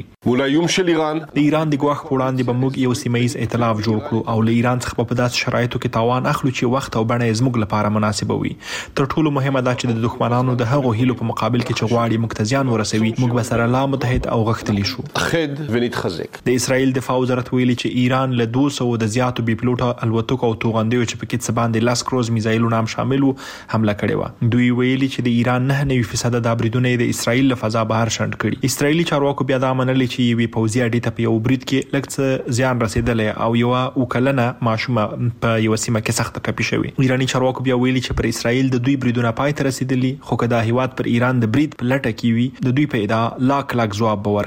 د ایران د ګواښ په وړاندې به موږ یو سیمایي ائتلاف جوړ کړو او له ایران څخه په داسې شرایطو کې تاوان اخلو چې وخت او بڼه زموږ لپاره مناسبه وي. تر ټولو مهمه دا چې د دښمنانو د هغو هیلو په مقابل کې چې غواړي موږ ته زیان ورسوي موږ به سره لا متحد او غښتلي شو. د اسرائیل دفاع وزارت ویلي چې ایران له دوه سوه د زیاتو بي پلوټه الوتکو او توغندیو چې پکې څه باندې لاس کروز میزایلونه هم شامل وو حمله کړې وه. دوی ویلي چې د ایران نه نوي فیصد د بریدونه د اسرائیل له فضا بهر شنډ کړي. اسرائیلي چارواکو بیا دا منلي چې یوې پوځي اډې ته په یو برید کې لږ څه زیان رسېدلی او یوه اوکلنه ماشومه په یوه سیمه کې سخته ټپي شوې. ایراني چارواکو بیا ویلي چې پر اسرائیل د دوی بریدونه پای ته رسیدلی خو که دا هیواد پر ایران د برید په لټه کې وي د دوی په ادعا لاک لاک ځواب به ورکړي.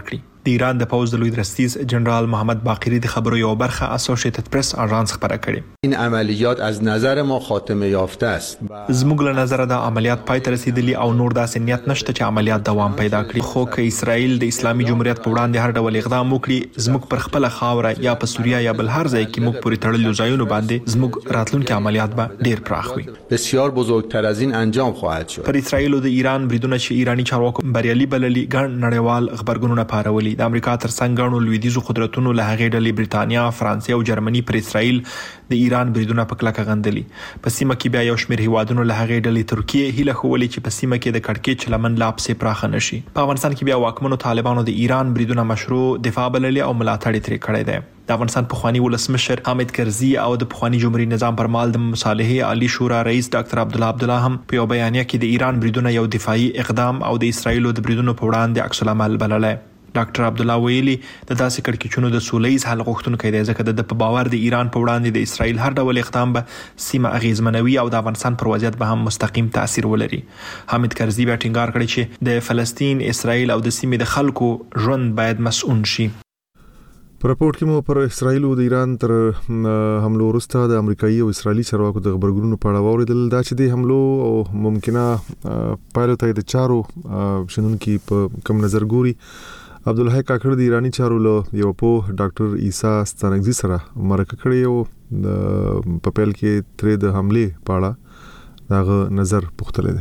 د ایران د پوز د لوی درستیز جنرال محمد باقری د خبرو یو برخه اسوسییټډ پریس اژانس خبره کړې. این عملیات از نظر ما خاتمه یافته است. زموږ له نظره د عملیات پای ته رسیدلی او نور داسې نیت نشته چې عملیات دوام پیدا کړي. خو که اسرائیل د اسلامي جمهوریت په وړاندې هر ډول اقدام وکړي، زموږ پر خپل خاوره یا په سوریه یا بل هر ځای کې موږ پورې تړلو ځایونو باندې زموږ راتلونکي عملیات به ډیر پراخ وي. بسیار بزرگتر از این انجام خواهد شد. پر اسرائیل او د ایران بریدونه چې ایرانی چارواکو بریالي بللي ګڼ نړیوال خبرګونونه پارولي. د امریکا ترڅنګ ګڼو لویدیځو قدرتونو له هغې ډلې برېټانیا، فرانسې او جرمني پر اسرائیل د ایران بریدونه په کلکه غندلي. په سیمه کې بیا یو شمېر هیوادونو له هغې ډلې ترکیه هیله ښولې چې په سیمه کې د کړکېچ لمن لا پسې پراخه نشي. په افغانستان کې بیا واکمنو طالبانو د ایران بریدونه مشروع دفاع بللي او ملاتړ یې ترې کړی دی. د افغانستان پخوانی ولسمشر حامد کرزي او د پخوانی جمهوریت نظام پر مهال د مصالحې عالی شورا رئیس ډاکټر عبدالله عبدالله هم په یو بیانیه کې د ایران بریدونه یو دفاعي اقدام او د اسرایلو د بریدونو په وړاندې عکس العمل بللی. ډاکټر عبدالله ویلي د داسې کړکېچونو د سولهییز حل غوښتونکی دی، ځکه د په باور د ایران په وړاندې د اسرائیل هر ډول اقدام به سیمه اغیزمنوي او د افغانستان پر وضعیت به هم مستقیم تاثیر ولري. حامد کرزي بیا ټینګار کړی چې د فلسطین، اسرائیل او د سیمې د خلکو ژوند باید مسؤون شي. په راپورټ کې مو پر اسرائیل او د ایران تر حملو وروسته د امریکایي او اسرائیلي چارواکو د خبرګونونو په اړه واوریدل. دا چې د حملو او ممکنه پایلو ته د چارو شنونکي په کم نظر ګوري. عبدالحی کاکړ د ایرانی چارو له یو په ډاکټر عیسی ستانکزي سره مرکه کړې او په پیل کې ترې د حملې په اړه دغه نظر پوښتلی دی.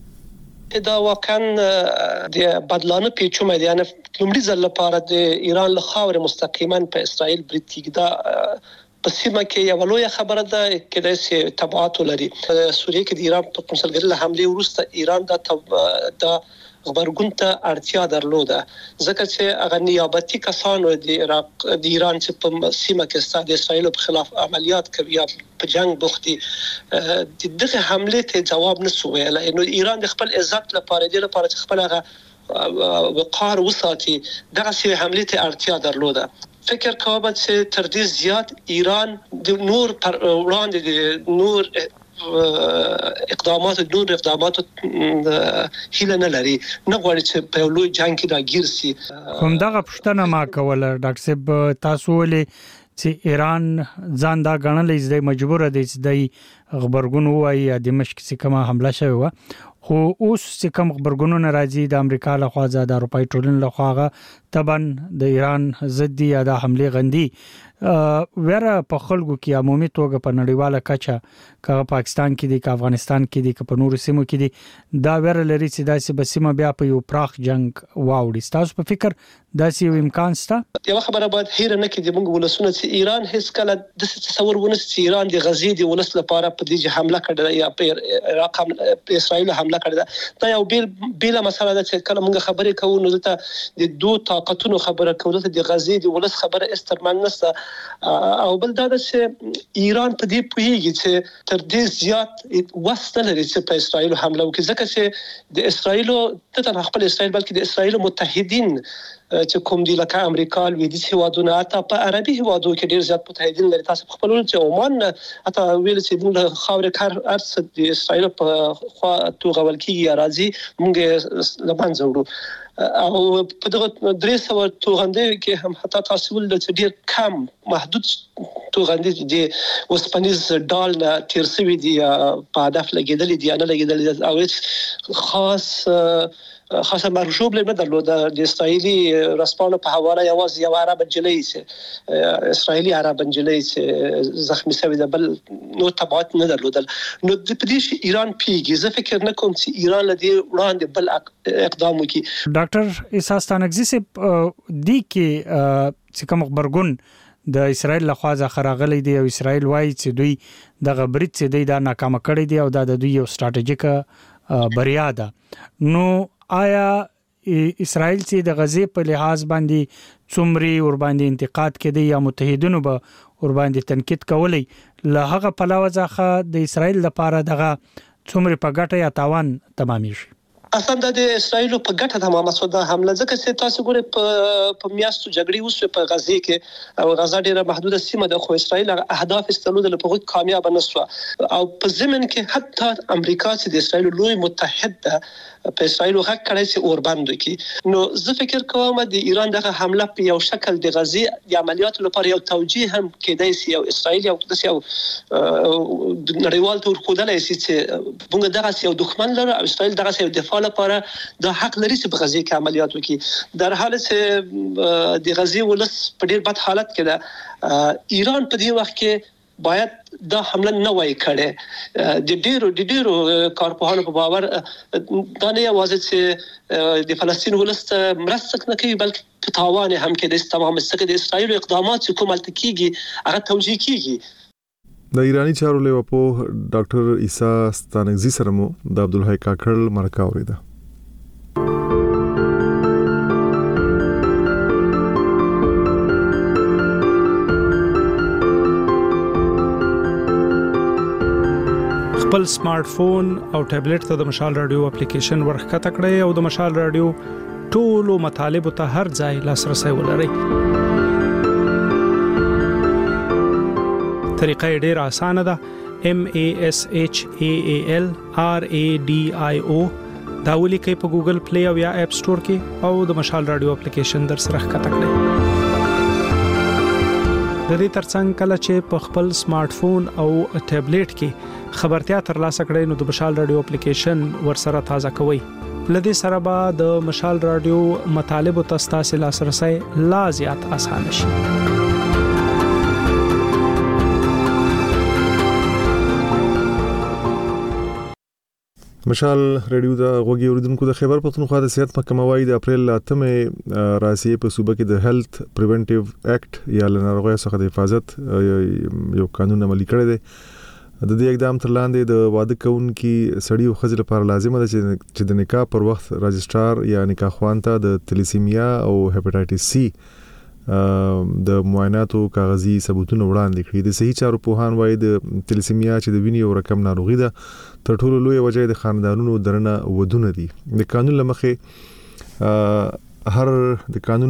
دا واقعا د بدلانه پیچومه دی، یعنی لومړي ځل لپاره د ایران له خاورې مستقیما په اسرائیل برید کیږي. دا په سیمه کې یو لوی خبره ده چې د سي تبعات لري. سوریه کې د ایران په کنسلګری له حمله وروسته ایران د د خبرګون ته اړتیا درلوده، ځکه چې هغه نیابتي کسانو د عراق د ایران چې په سیمه کې ستاسو د اسرائیل په خلاف عملیات کوي یا په جنگ بوختي، د دغه حمله ته جواب نسو ویلای. نو ایران د خپل عزت لپاره د لپاره چې خپل هغه وقار وساتي دغه سي حمله ته اړتیا درلوده. فکر کوم چې تر دې زیات ایران د نور پر وړاندې د نور اقدامات نور اقدامات هیله نه لري، نه غواړي چې په لوی جنگ کې راګیر شي. کوم دغه پښتنه ما کوله ډاکټر صاحب، تاسو ولې چې ایران ځان دا غنلې چې مجبور دي چې د خبرګون وایي د دمشق چې کومه حمله شوی و، خو اوس چې کوم خبرګونونه راځي د امریکا له خوا د اروپای ټولنې له خوا تبن د ایران ضد یا د حمله غندي وره په خلکو کې عمومي توګه په نړیواله کچه که پاکستان کې دي که افغانستان کې دي که په نورو سیمو کې دي، دا وره لري چې داسې به سیمه بیا په یو پراخ جنگ واوړي. تاسو په فکر داسې یو امکان شته؟ یو خبره باید هیر نه کړي موږ ولسونه چې ایران هیڅ کله د تصور ونه چې ایران د غزې د ولس لپاره په دې حمله کړې یا په عراق په اسرائیل حمله کړې ده. دا یو بیل بیل مسله ده چې کله موږ خبرې کوو نو دلته د دوه طاقتونو خبره کوو، د غزې د ولس خبره استرمن نشته. او بل دا چې ایران په دې پوهیږي چې تر دې زیات وسته لري چې په اسرائیل حمله وکړي، ځکه چې د اسرائیل ته خپل اسرائیل بلکې د اسرائیل متحدین چې کوم دی لکه امریکا، لویدیځ هیوادونه، حتی په عربي هیوادو کې ډیر زیات متحدین لري. تاسو خپل ول چې عمان حتی ویل چې د خاورې کار ارس د اسرائیل په خوا توغول کیږي راځي مونږ لبان زوړو. او په دغه درې سوه توغندې کې هم حتی تاسو ول چې ډیر کم محدود توغندې دي وسپنیز ډال نه تیر سوي دي په هدف لګیدل دي نه لګیدل، او خاص خاصه مرشوب نه درلوده. د اسرائیلی رسپانو په حواله یوازې یو عرب جلۍ چې اسرائیلی عرب جلۍ چې زخمی شوی ده، بل نو تبعات نه درلودل. نو د پدې ایران پیږي، زه فکر نه کوم چې ایران لدی وړاندې بل اقدام وکړي. ډاکټر عیسی ستانکزي دی کې چې کوم خبرګون د اسرائیل لخوا ځخه راغلی دی او اسرائیل وایي چې دوی د غبرت چې دی دا ناکام کړی دی او دا د دوی یو ستراتیژیک بریا ده. نو آیا اسرائیل چې د غزې په لحاظ باندې څومره ور باندې انتقاد کړي یا متحدینو به ور باندې تنقید کولی، له هغه پلوه ځخه د اسرائیل لپاره دغه څومره په ګټه یا تاوان تمامي شي؟ اصلا د اسرایل په ګټه تمامه شو د حمله ځکه چې تاسو ګورئ په میاشتو جګړې وسو په غزه کې او غزه ډیره محدوده سیمه ده، خو اسرایل اهداف استلود له په کامیاب نه شو او په ضمن کې حتی امریکا چې د اسرایل لوی متحد ده په اسرایل وغه کړی چې اوربند کی. نو زه فکر کوم د ایران دغه حمله په یو شکل د غزه د عملیاتو لپاره یو توجیه هم کېدای شي او اسرایل یو د یو نړیوال تور خدای شي چې موږ دغه یو دښمن لرو او اسرایل دغه یو دفاع لپاره د حق لري چې په غزه کې عملیات وکړي. در حال چې د غزه ولس په ډیر بد حالت کې ده، ایران په دې وخت کې باید دا حمله نه وای کړي. د ډیرو د ډیرو کارپوهانو په باور دا نه یوازې چې د فلسطین ولس مرسته نه کوي بلکې په تاوان هم کې د تمام څخه د اسرایل اقدامات چې کومه کیږي هغه توجیه کیږي. د ایرانی چارو لیواپو ډاکټر عیسی ستانکزی سره مو د عبدالحی کاکړ مرکه اوریده. خپل سمارټ فون او ټابلیټ ته د مشال رادیو اپلیکیشن ورخکته کړئ او د مشال رادیو ټولو مطالب ته هر ځای لاسرسي ولرئ. طریقه ډیره اسانه ده. M A S H A A L R A D I O دا ولیکئ په ګوګل پلی او یا اپ سٹور کې او د مشال رادیو اپلیکیشن در سره ښکته کړئ. د دې ترڅنګ کله چې په خپل سمارټ فون او ټابلیټ کې خبرتیا ترلاسه کړئ نو د مشال رادیو اپلیکیشن ورسره تازه کوئ. لدې سره به د مشال رادیو مطالب او تاسو لاسرسي لا زیات آسان شي. مشال رادیو د غوږی اوریدونکو د خیبر پختونخوا د صحت محکمه وايي د اپریل لاتمه راسي په صوبه کې د هیلث پریونټیو اکټ یا لناروغیو څخه د حفاظت یو قانون عملي کړی دی. د دې اقدام تر لاندې د واده کوونکي سړي او ښځې لپاره لازمه ده چې د نکاح پر وخت رجسټرار یا نکاح خوان ته د تلیسیمیا او هپاتایټس سی د معایناتو کاغذي ثبوتونه وړاندې کړي. د صحي چارو پوهان وايي د تلیسیمیا چې د وینې یو رقم ناروغي ده تر ټولو لوی وجه د خاندانونو درنه ودونه دي. د قانون لمخې هر د قانون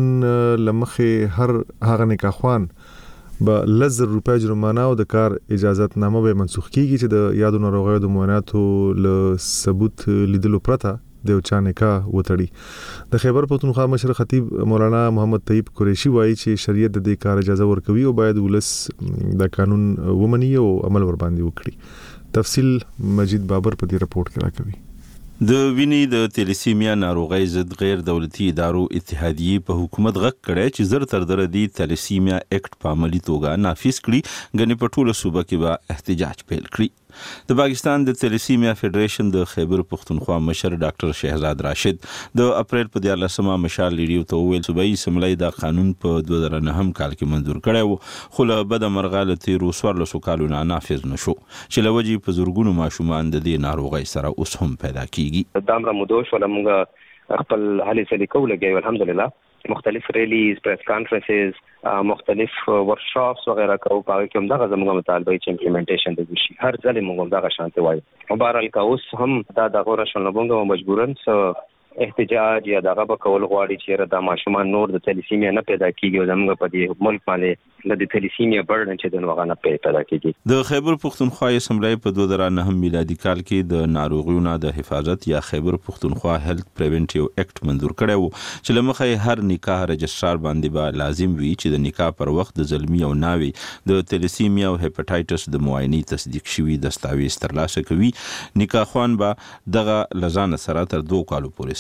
لمخې هر هغه نکاح خوان به لزر روپۍ جرمانه او د کار اجازت نامه به منسوخ کیږي چې د یادو ناروغیو د معایناتو له ثبوت لیدلو پرته د چا نکاح وتړي. د خیبر پختونخوا مشر خطیب مولانا محمد طیب قریشی وایي چې شریعت د دې کار اجازه ورکوي او باید ولس د قانون ومني او عمل ور باندې وکړي. تفصیل مجید بابر په دې رپورت کې راکوي. د وینې د تلیسیمیا ناروغي ضد غیر دولتي ادارو اتحادیه په حکومت غږ کړی چې زر تر در دی تلیسیمیا اکټ په عملی توګه نافذ کړي، غني په ټوله صوبه کې به احتجاج پیل کړي. د پاکستان د تلیسیمیا فدریشن د خیبر پختونخوا مشر ډاکټر شهزاد راشد د اپریل په دیارلسمه مشال ریډیو ته ویل صوبایي اسمبلی دا قانون په دوه زره نهم کال کې منظور کړی و، خو له بده مرغه له تیرو څوارلسو کالونو نافذ نشو چې له وجې په زرګونو ماشومان د دې ناروغۍ سره اوس هم پیدا کیږي. دا امر مدوش ولا موږ خپل هلي سلی کوله کوي الحمدلله. مختلف ریلیز، پریس کانفرنسز، مختلف ورکشاپس وغیرہ کو پاره کوم دا زموږ مطالبه چې امپلیمنټیشن د وشي هر ځل موږ دا شانته وایو. مبارل کا اوس هم دا دغه راشن لبونګه مجبورن س احتجاج یا دغه کول غواړي چې دا ماشومان نور د تلیسیمیا نه پیدا کیږي او زموږ په دې ملک باندې د تلیسیمیا برډن چې د نوغه نه پیدا کیږي. د خیبر پختونخوا اسمبلی په دوه زره نهم میلادي کال کې د ناروغیونو د حفاظت یا خیبر پختونخوا هیلث پریونټیو اکټ منظور کړی و چې لمخه هر نکاح رجسټرار باندې به لازم وي چې د نکاح پر وخت د زلمی او ناوي د تلیسیمیا او هپاتایټس د معاینې تصدیق شوی دستاویز ترلاسه کوي. نکاح خوان به دغه لزان سره تر دوه کالو پورې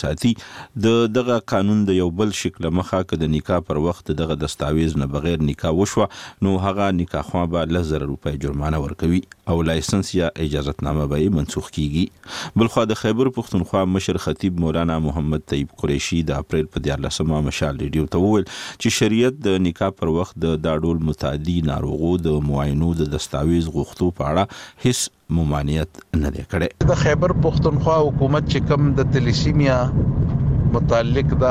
د دغه قانون د یو بل شکل مخه ک د نکاح پر وخت دغه دستاویز نه بغیر نکاح وشو نو هغه نکاح خو به لزر روپۍ جرمانه ورکوي او لایسنس یا اجازت نامه به منسوخ کیږي. بلخو د خیبر پختونخوا مشر خطیب مولانا محمد طیب قریشی د اپریل په دیارلسمه مشال ریډیو ته وویل چې شریعت د نکاح پر وخت د داډول متعدی ناروغو د معاینو د دستاویز غوښتو په اړه هیڅ ممانعت نه کړي. د خیبر پختونخوا حکومت چې کوم د تلیسیمیا متعلق دا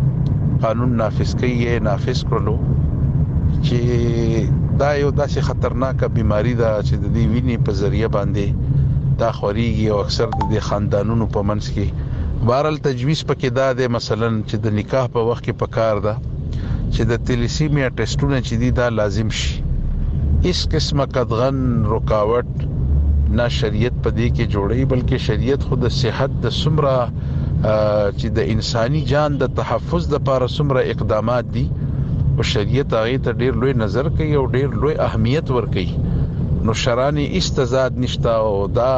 قانون نافذ کړي نافذ کړلو چې دا یو داسې خطرناک بیماری ده چې د دې وینې په ذریعہ باندې دا خوريږي او اکثر د خاندانونو په منځ کې بهرال تجویز پکې دا دی مثلا چې د نکاح په وخت کې پکار ده چې د تلیسیمیا ټیسټونه چې دي دا لازم شي. اس قسمه قدغن رکاوټ نه شریعت په دې کې جوړي بلکې شریعت خود د صحت د سمره چې د انساني جان د تحفظ د لپاره سمره اقدامات دي او شریعت هغه ته ډیر لوی نظر کوي او ډیر لوی اهمیت ور کوي. نو شرانی استزاد نشتا او دا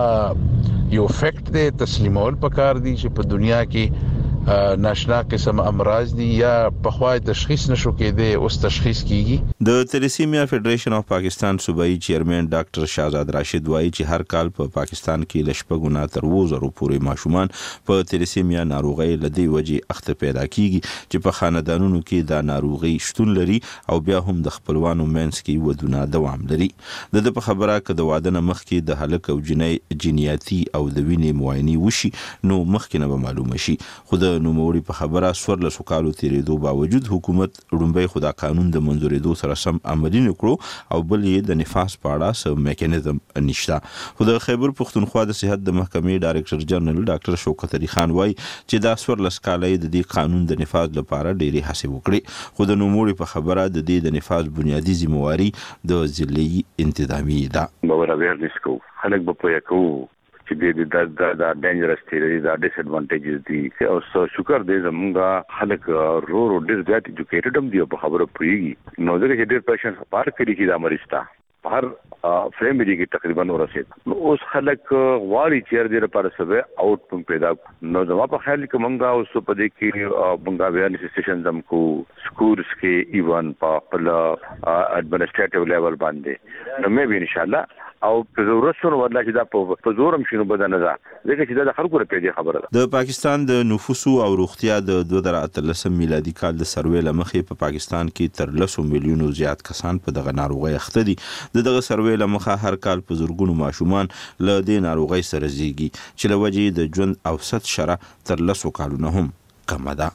یو فیکٹ دی تسلیمول پکار دي چې په دنیا کې ناشنا قسم امراض دي یا په خوای تشخیص نشو کېده اوس تشخیص کیږي. د تلیسیمیا فدریشن اف پاکستان صوبایي چیرمن ډاکټر شاهزاد راشد وایي چې هر کال په پاکستان کې لشپګونه تر وزرو پورې ماشومان په تلیسیمیا ناروغي لدی وجې اخته پیدا کیږي چې په خاندانونو کې دا ناروغي شتون لري او بیا هم د خپلوانو منځ کې ودونه دوام لري. د د په خبره ک د واده نه مخکې د هلک او جنۍ جنیاتي او د وینې معاینه وشي نو مخکې نه به معلومه شي. خو د نوموړي په خبره سورله سوکالو تیرېدو باوجود حکومت رومبای خدا قانون د منځورېدو سره سم عملي نکړو او بل یې د نفاذ په اړه سم میکانیزم نشته. خو د خیبر پښتونخوا د صحت د محکمې ډایرکټر جنرال ډاکټر شوکت علي خان وایي چې دا سورله سکالې د دې قانون د نفاذ لپاره ډېری هڅې وکړي. خو د نوموړي په خبره د دې د نفاذ بنیادی ذمہواری د ضلعي انتظامیه ده. باور اویرنس کو خلک به پوهه کوو چې د د د ډینجرس دی د ډیس ایڈوانټیجز دي او سو شکر دې زمونږه خلک رو رو ډیر زیات ایجوکیټډ هم دي په خبره پوهیږي. نو ځکه چې ډیر پیشنټ پار کړي چې دا مریض تا هر فیملی کې تقریبا ورسید نو اوس خلک غواړي چې دې لپاره سبه آوټ پم پیدا. نو زما په خیال کې مونږه اوس په دې کې مونږه ویرنس سټیشن زم کو سکولز کې ایون په خپل اډمنسټریټیو لیول باندې نو مې به ان شاء الله او په ضرورت سره ولله چې دا په زورم شنو بدنه ده ځکه چې دا د خلکو لپاره خبره ده. د پاکستان د نفوسو او روغتیا د دوه زره اتلس میلادي کال د سروې لمخې په پاکستان کې تر لسو میلیونو زیات کسان په دغه ناروغي اخته دي. دغه سروې لمخه هر کال په زورګونو ماشومان له دې ناروغي سره زیږي چې له وجې د ژوند اوسط شره تر لسو کالونو هم کم ده.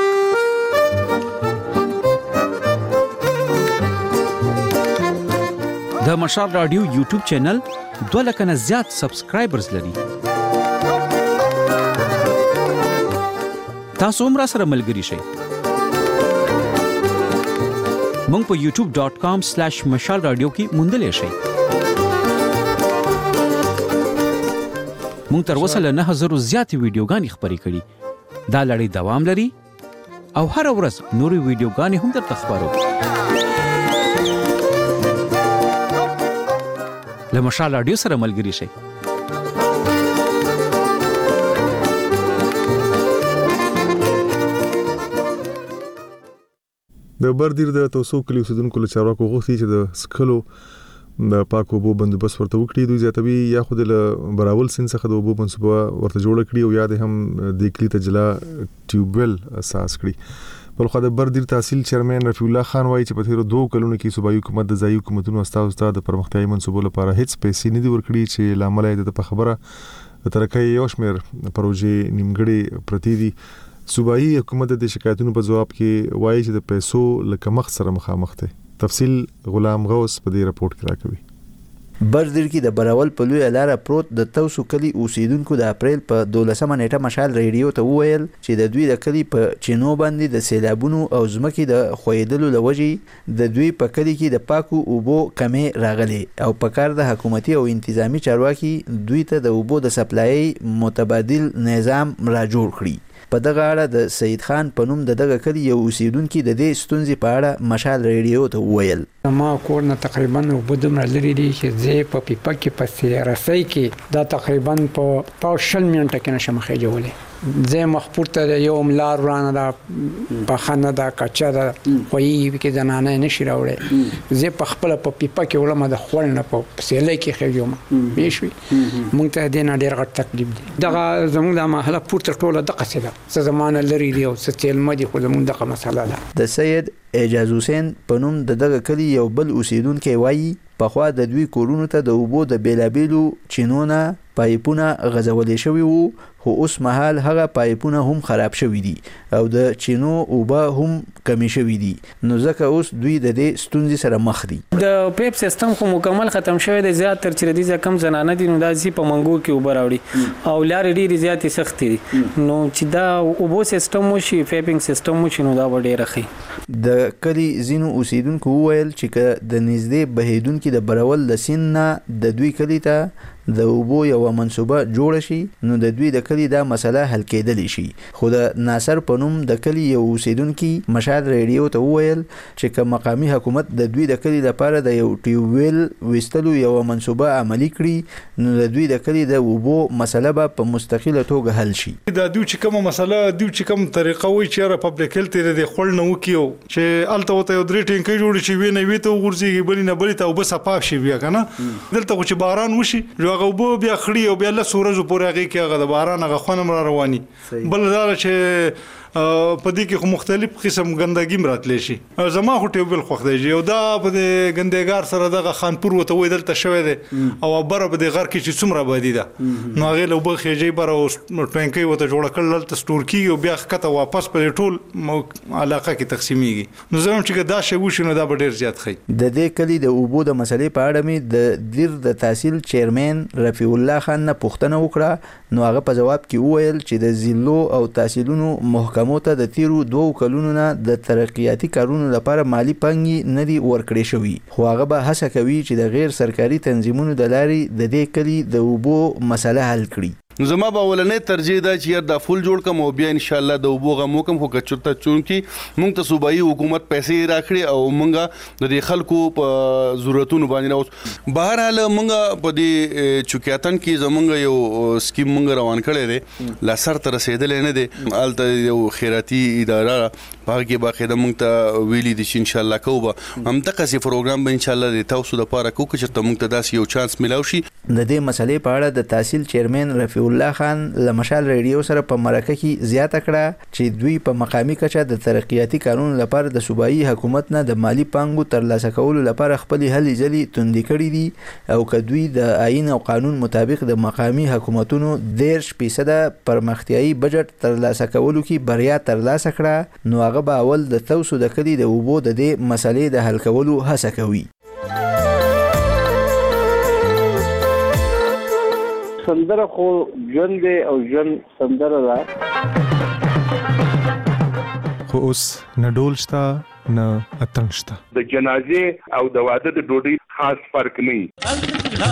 د مشال رادیو یوټیوب چینل دوه لک نه زیات سبسکرایبرز لري. تاسو هم را سره ملګري شئ. مونږ په یوټیوب ډاٹ کام سلیش مشال رادیو کې موندلی شئ. مونږ تر اوسه له نه زره زیاتې ویډیوګانې خپرې کړي. دا لړۍ دوام لري او هر ورځ نورې ویډیوګانې هم درته خپرو. له مشال رادیو سره ملګري شئ. د بردیر د توسو کلی اوسیدونکو له چارواکو غوښتي چې د سکلو د پاکو اوبو بندوبست ورته وکړي. دوی زیاتوي یا خو د براول سیند څخه د اوبو منصوبه ورته جوړه کړي او یا د هم د کلی ته جلا ټیوبویل اساس کړي. بلخو د بردیر تحصیل چیرمن رفیع الله خان وایي چې په تیرو دوه کلونو کې صوبایي حکومت د ځایي حکومتونو استاد استاد د پرمختیايي منصوبو لپاره هیڅ پیسې نه دي ورکړي چې لامل یې د په خبره د ترقۍ یو شمېر پروژې نیمګړې پرتې دي. صوبایي حکومت د شکایتونو په جواب کې وایي چې د پیسو له کمښت سره مخامخ دی. تفصیل غلام غوث په دې راپورټ کې راکوي. بردیر کې د براول په لوی لاره پروت د توسو کلی اوسیدونکو د اپریل په دولسمه نیټه مشال ریډیو ته وویل چې د دوی د کلی په چینو باندې د سیلابونو او ځمکې د خویدلو لوجې د دوی په کلی کې د پاکو اوبو کمې راغلي او په کار د حکومتي او انتظامی چارواکي دوی ته د اوبو د سپلای متبادل نظام را جوړ کړي. په دغه اړه د سید خان په نوم د دغه کلی یو اوسیدونکي د دې ستونزې په اړه مشال ریډیو ته وویل. ما کور نه تقریبا اوبه دومره لرې دي چې زه په پیپه کې په سیرسۍ کې دا تقریبا په پاو شل منټه کې نشم خېجولی. زه مخپور ته یو ملار ورانه دا بخانه دا کچا دا خوې کې زنانه نشي راوړې. زه په خپل په پیپه کې ولما د خور نه په سیلې کې خېجوم بيشوي. مونږ ته دې نه ډېر غټ تکلیف دي. دغه زموږ د محله پورته ټوله دغه څه ده څه زمانه لري دی او څه تل مدي خو زموږ دغه مسله ده. د سید اعجاز حسین په نوم د دغه کلی یو بل اوسیدونکی وایي پخوا د دوی کورونو ته د اوبو د بیلابیلو چینونه پایپونه غځولې شوي وو، خو اوس مهال هغه پایپونه هم خراب شوي دي او د چینو اوبه هم کمی شوي دي، نو ځکه اوس دوی د دې ستونزې سره مخ دي. د پیپ سیستم خو مکمل ختم شوی دی، زیات تر چې د کم زنانه دي نو دا زی په منګو کې اوبه راوړي او لارې ډېرې زیاتې سختې دي، نو چې دا اوبو سیستم وشي، پیپینګ سیستم وشي، نو دا به ډېره ښه. د کلي ځینو اوسیدونکو وویل چې که د نږدې بهیدونکي د برول د سیند نه د دوی کلي ته د اوبو یوه منصوبه جوړه شي نو د دوی د کلي دا مسله حل کېدلی شي. خو د ناصر په نوم د کلي یو اوسیدونکي مشال ریډیو ته وویل چې که مقامي حکومت د دوی د کلي لپاره د یو ټیوبویل ویستلو یوه منصوبه عملي کړي نو د دوی د کلي د اوبو مسله به په مستقله توګه حل شي. دا دوی چې کومه مسله دوی چې کوم طریقه وایي چې را پبلک هیلث ته د خړ نه وکیو چې الته وته یو درې ټینکۍ جوړ شي ویني وی ته ورځي بلی نه بلی ته وب صفاف شي بیا کنه دلته چې باران وشي هغه وب بیا خړی او بیا له سورج پورې هغه کې هغه د باران هغه خونه مر رواني بل دا چې په دې کې مختلف قسم ګندګي مراتلې شي. زما خو ټیوبل خوښ دی او دا په دې ګندګار سره دغه خانپور وته وې دلته شوی دی او بره په دې غر کې چې څومره بادي ده نو هغه له وب خېجې بره او ټینکۍ وته جوړ کړل دلته سٹور کیږي او بیا کته واپس په ټول علاقه کې تقسیمېږي. نو زموږ چې دا شی وشي نو دا به ډیر زیات خي. د دې کلی د اوبو د مسلې په اړه مې د دیر د تحصیل چیرمن رفیع الله خان نه پوښتنه وکړه نو هغه په جواب کې وویل چې د ضلعو او تحصیلونو محکمو ته د تیرو دوو کلونو نه د ترقیاتي کارونو لپاره مالی پانګې نه دي ورکړې شوي، خو هغه به هڅه کوي چې د غیر سرکاري تنظیمونو د لارې د دې کلي د اوبو مسله حل کړي. زما به ولنې ترجیح ده چې یار دا فول جوړ کوم او بیا ان شاء الله د اوبو غو کوم خو کچرته چون کی مونږ ته صوبایي حکومت پیسې راکړي او مونږه د خلکو په ضرورتونو باندې اوس بهر حال مونږه په دې چوکیاتن کې زمونږ یو سکیم مونږ روان کړی دی لا سر تر رسیدل نه دی الته یو خیراتي اداره په کې باقاعده مونږ ته ویلي دي چې ان شاء الله کوبه هم تاسو پروګرام به ان شاء الله د تاسو د پاره کو چې ته مونږ ته داس یو چانس ملاوي شي. د دې مسلې په اړه د تحصیل چیرمن رفیع الله خان له مشال ریډیو سره په مرکه کې زیاته کړه چې دوی په مقامی کچه د ترقیاتي کارونو لپاره د صوبایي حکومت نه د مالی پانګو ترلاسه کولو لپاره خپل هلې ځلې توندې کړې دي او که دوی د آئین او قانون مطابق د مقامی حکومتونو دیرش فیصده پرمختیایي بجټ ترلاسه کولو کې بریا ترلاسه کړه نو هغه به اول د توسو د کلي د اوبو د دې مسلې د حل کولو هڅه کوي. سندره خو ژوند دی او ژوند سندره ده خو اوس نه ډول شته نه اتڼ شته. د جنازې او د واده د ډوډۍ خاص فرق نه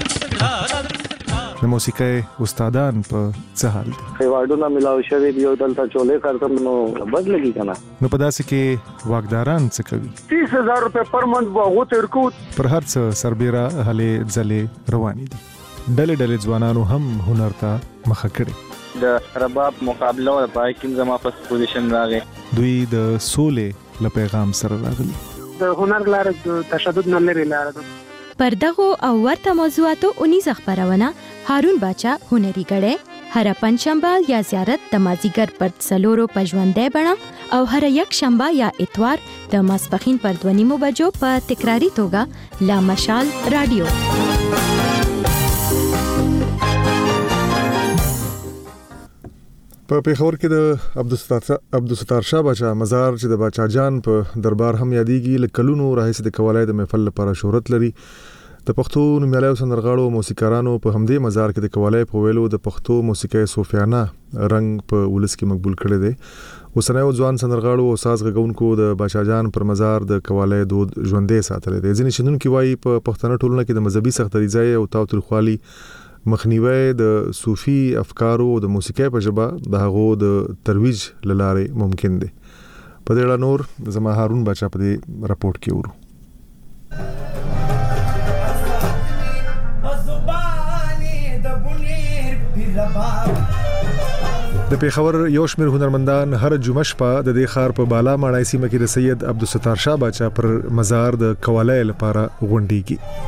د موسیقۍ استادان په څه حال دي؟ خیواډونه ملاو شوي دي او دلته چولې کارتم نو بد لګي کنه. نو په داسې کې واکداران څه کوي؟ تیس هزار روپے پر منټ واغو تیر کو پر هر څه سربېره هلې ځلې روانې دي. ډلې ډلې ځوانانو هم هنر ته مخه کړې. د رباب مقابله او پای کې زما په پوزیشن راغی. دوی د سولې له پیغام سره راغلي. د هنر لار د تشدد نه لري لار ده. پر دغه او ورته موضوعاتو اونیزه خبرونه هارون باچا هنري غړې هر پنځشنبه یا زیارت د مازیګر پر څلورو پژوندې بڼه او هر یک شنبه یا اتوار د ماسپخین پر دوه نیمو بجو په تکراری توګه لا مشال رادیو. په پیښور کې د عبدالستار عبدالستار شاه باچا مزار چې د باچا جان په دربار هم یادېږي ل کلونو راهیسې د قوالای د محفل لپاره شهرت لري. د پښتو نومیالیو سندرغاړو موسیقارانو په همدې مزار کې د قوالای په ویلو د پښتو موسیقۍ صوفیانه رنګ په ولس کې مقبول کړی دی. اوسنیو ځوان سندرغاړو او ساز غږونکو د باچا جان پر مزار د قوالای دود ژوندې ساتلی دی. ځینې شنونکي وایي په پښتنه ټولنه کې د مذهبي سختریځۍ او تاوتریخوالي مخنیوي د صوفي افکارو او د موسیقۍ په ژبه د هغو د ترویج لاره ممکن دی. په دې اړه نور زما هارون باچا په دې راپورټ کې ورو. د پیښور یو شمېر هنرمندان هر جمعه شپه د دې ښار په بالا ماڼۍ سیمه کې د سید عبدالستار شاه باچا پر مزار د قوالای لپاره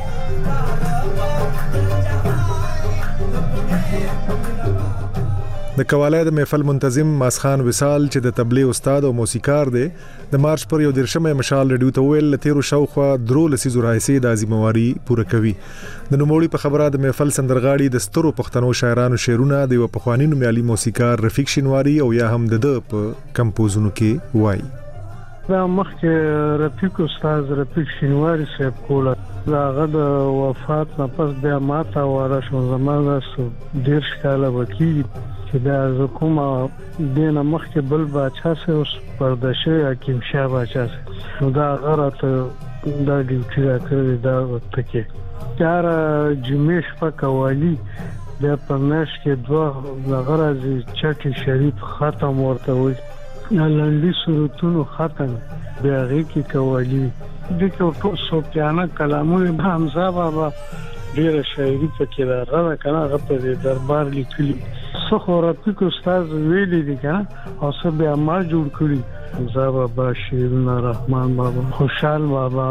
غونډېږي. د قواله د محفل منتظم ماسخان وصال چې د تبلیغ استاد او موسیقار دی د مارچ پر یو درشمه مشال رډیو ته ویل تیرو شاوخوا درو لسیزو راځي د ازمواري پوره کوي د نوموړي په خبره د محفل سندرغاړي د سترو پښتنو شاعرانو شعرونه د پخوانی نومیالي موسیقار رفیق شینواری او یا هم د په کمپوزونو کې وایي. دا مخکې رفیق استاد رفیق شینواری صاحب کوله داغه د وفات نه پس بیا ماته واره شو زمانه ډیر ښکاله وکي چې دا حکومت دینه مخکې بل باچا سه اوس پردشه حکیم شاه باچا سه نو دا غره دا ډیوټي راکړی دا وخت کې چار جمیش په قوالی د پرناش کې دوه غره چټي شریف ختم ورته وي لاندې صورتونو ختم بیا کې قوالی د ټول صوفیانه کلامونه حمزه بابا ډیر شاعري پکې راغله کنه هغه په دربار لیکلي څو رفیق استاد ویلي دي کنه او څه بیا ما جوړ کړی حمزه بابا شیرونه رحمان بابا خوشحال بابا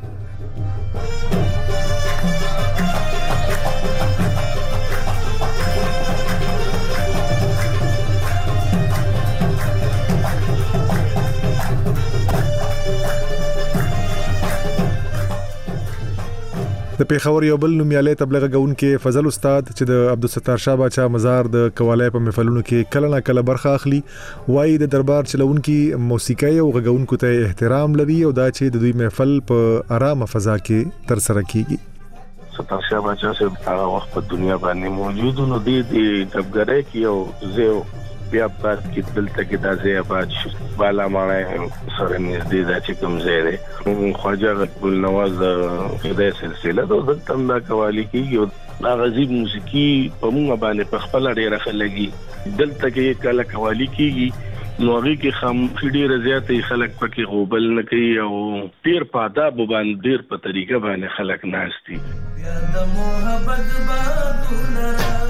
د پیښور یو بل نومیالي تبلیغ غونکي فضل استاد چې د عبدالستار شاه باچا مزار د قواله په محفلونو کې کله نه کله برخه اخلي وایي د دربار چلونکي موسیقي او غونکو ته احترام لري او دا چې د دوی محفل په آرامه فضا کې تر سره کیږي. ستار شاه باچا سے هغه وخت په دنیا باندې موجود نو دی د کبګره کې او زه بیا په کې دلته کې د زیاباد بالا مړای سره نږدې د چې کوم ځای دی خواجه ګل نواز د دې سلسله د دلته د قوالی کې یو غزيب موسیقي په موږ باندې په خپل ډیره خلګي دلته کې کله قوالی کېږي نو هغه کې خام ډیره زیاتې خلک پکې غوبل نه کوي او ډیر په آداب باندې ډیر په طریقه باندې خلک ناشتي د محبت بادونه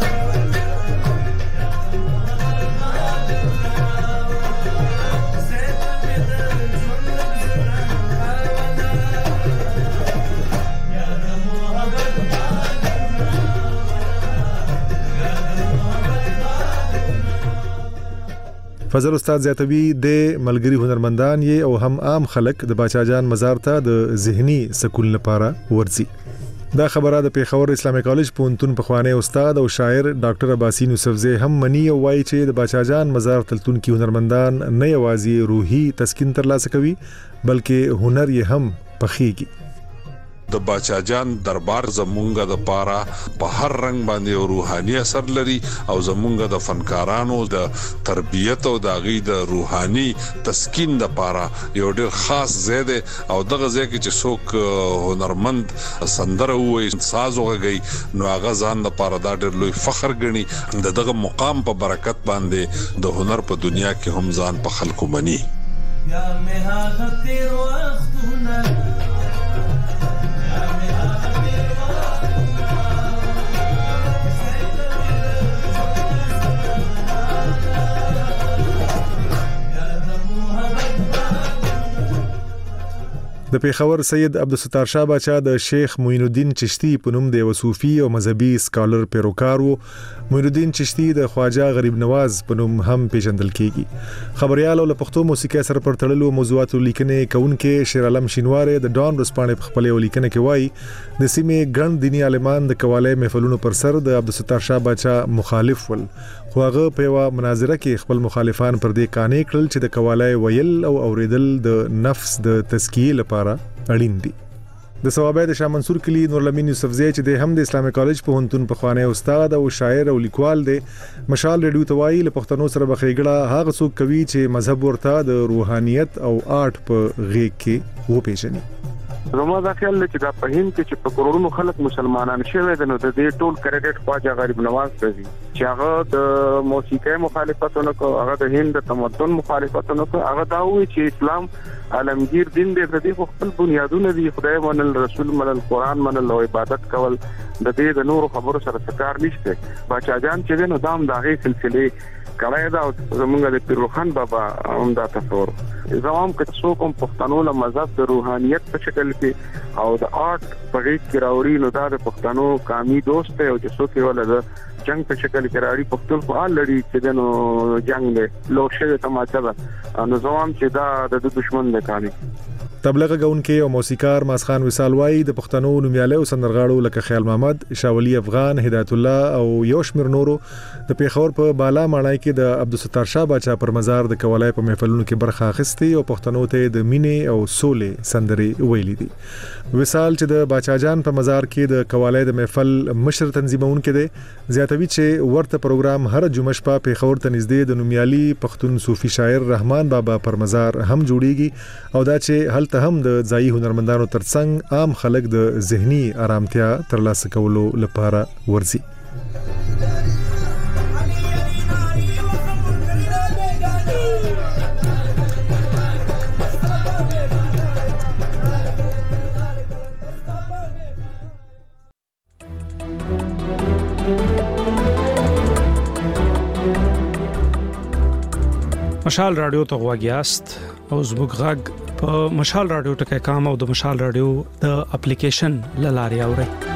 فضل استاد زیاتوی د ملګری هنرمندان یې او هم عام خلک د باچا جان مزار ته د ذهني سکون لپاره ورځي. دا خبره د پیښور اسلامي کالج پونتون په خوانه استاد او شاعر ډاکټر عباسین یوسفزی هم منی او وایي چې د باچا جان مزار تلتون کې هنرمندان نه یوازې روحي تسکین ترلاسه کوي بلکې هنر یې هم پخېږي. د باچا جان دربار زمونږه د پاره په هر رنگ باندې روحاني اثر لري او زمونږه د فنکارانو د تربیت او د غي د روحاني تسکین د پاره یو ډیر خاص زیاده او دغه ځای کې چې څوک هنرمند سندره وي ساز وغږي نو هغه ځان د پاره دا ډیر لوی فخر ګڼي دغه مقام په برکت باندې د هنر په دنیا کې هم ځان په خلکو مني. یا مه هغه تیر وختونه د پیښور سید عبدالستار شاه باچا د شیخ معین الدین چشتی په نوم د وصوفي او مذهبي سکالر پیروکار وو. معین الدین چشتی د خواجه غریب نواز په نوم هم پیژندل کیږي. خبريال او پښتو موسیقي سره پر تړلو موضوعاتو لیکنې کوونکې شیر عالم شینواری د ډان رسپانې په خپل لیکنه کې وایي د سیمې ګڼ دینی عالمان د قواله محفلونو پر سر د عبدالستار شاه باچا مخالف ول خو هغه په یو مناظره کې خپل مخالفان پر دې قانع کړل چې د قواله ویل او اوریدل د نفس د تزکیه لپاره اړین دي. د ثوابه د شاه منصور کلی نورالامین یوسفزی چې د هم د اسلامي کالج په هنتون په خوانه استاد او شاعر او لیکوال دی مشال رډیو توای له پښتنو سره بخېګړه هغه څوک کوي چې مذهب ورته د روحانيت او آرټ په غېږ کې و پیژني. زما دا خیال دی چې دا په هند کې چې په کروڑونو خلک مسلمانان شوي دي نو د دې ټول کریډټ خواجه غریب نواز ته دي چې هغه د موسیقي مخالفتونه کو هغه د هند د تمدن مخالفتونه کو هغه دا وی چې اسلام عالمگیر دین دی د دې خپل بنیادونه دي خدای منل رسول منل قران منل او عبادت کول د دې د نور خبرو سره څه کار نشته. باچا جان چې نو دام داغه سلسله کړای دا زمونږ د پیروخان بابا هم دا تصور زمام که څوک هم پښتنو له مذهب د روحانيت په شکل کې او د آرت په غیږ کې راوړي نو دا د پښتنو قامي دوست دی او چې څوک یې ولر جنگ په شکل کې راړي پښتون خو آل لري چې دنو جنگ دی لوشه تماچا ده نو زمام چې دا د دشمن دی کامي تبلغه غونکې او موسیقار ماسخان وصال وای د پښتنو نومیاله او سندرغاړو لکه خیال محمد شاولی افغان هدایت الله او یوشمیر نورو د پیښور په بالا ماڼای کې د عبدالستار شاه باچا پر مزار د کولای په محفلونو کې برخه اخیستي او پښتنو ته د مینې او سولې سندرې ویلې دي وصال چې د باچا جان په مزار کې د کولای د محفل مشر تنظیمون کې دي زیاتوي چې ورته پروګرام هر جمعه شپه پیښور ته نږدې د نومیالي پښتون صوفي شاعر رحمان بابا پر مزار هم جوړیږي او دا چې هل ته هم د ځایي هنرمندانو ترڅنګ عام خلک د ذهني آرامتیا ترلاسه کولو لپاره ورزي مشال رادیو ته غواګیاست او زموږ غږ په مشال رادیو ټکی کام او د مشال رادیو د اپلیکیشن لاري اوري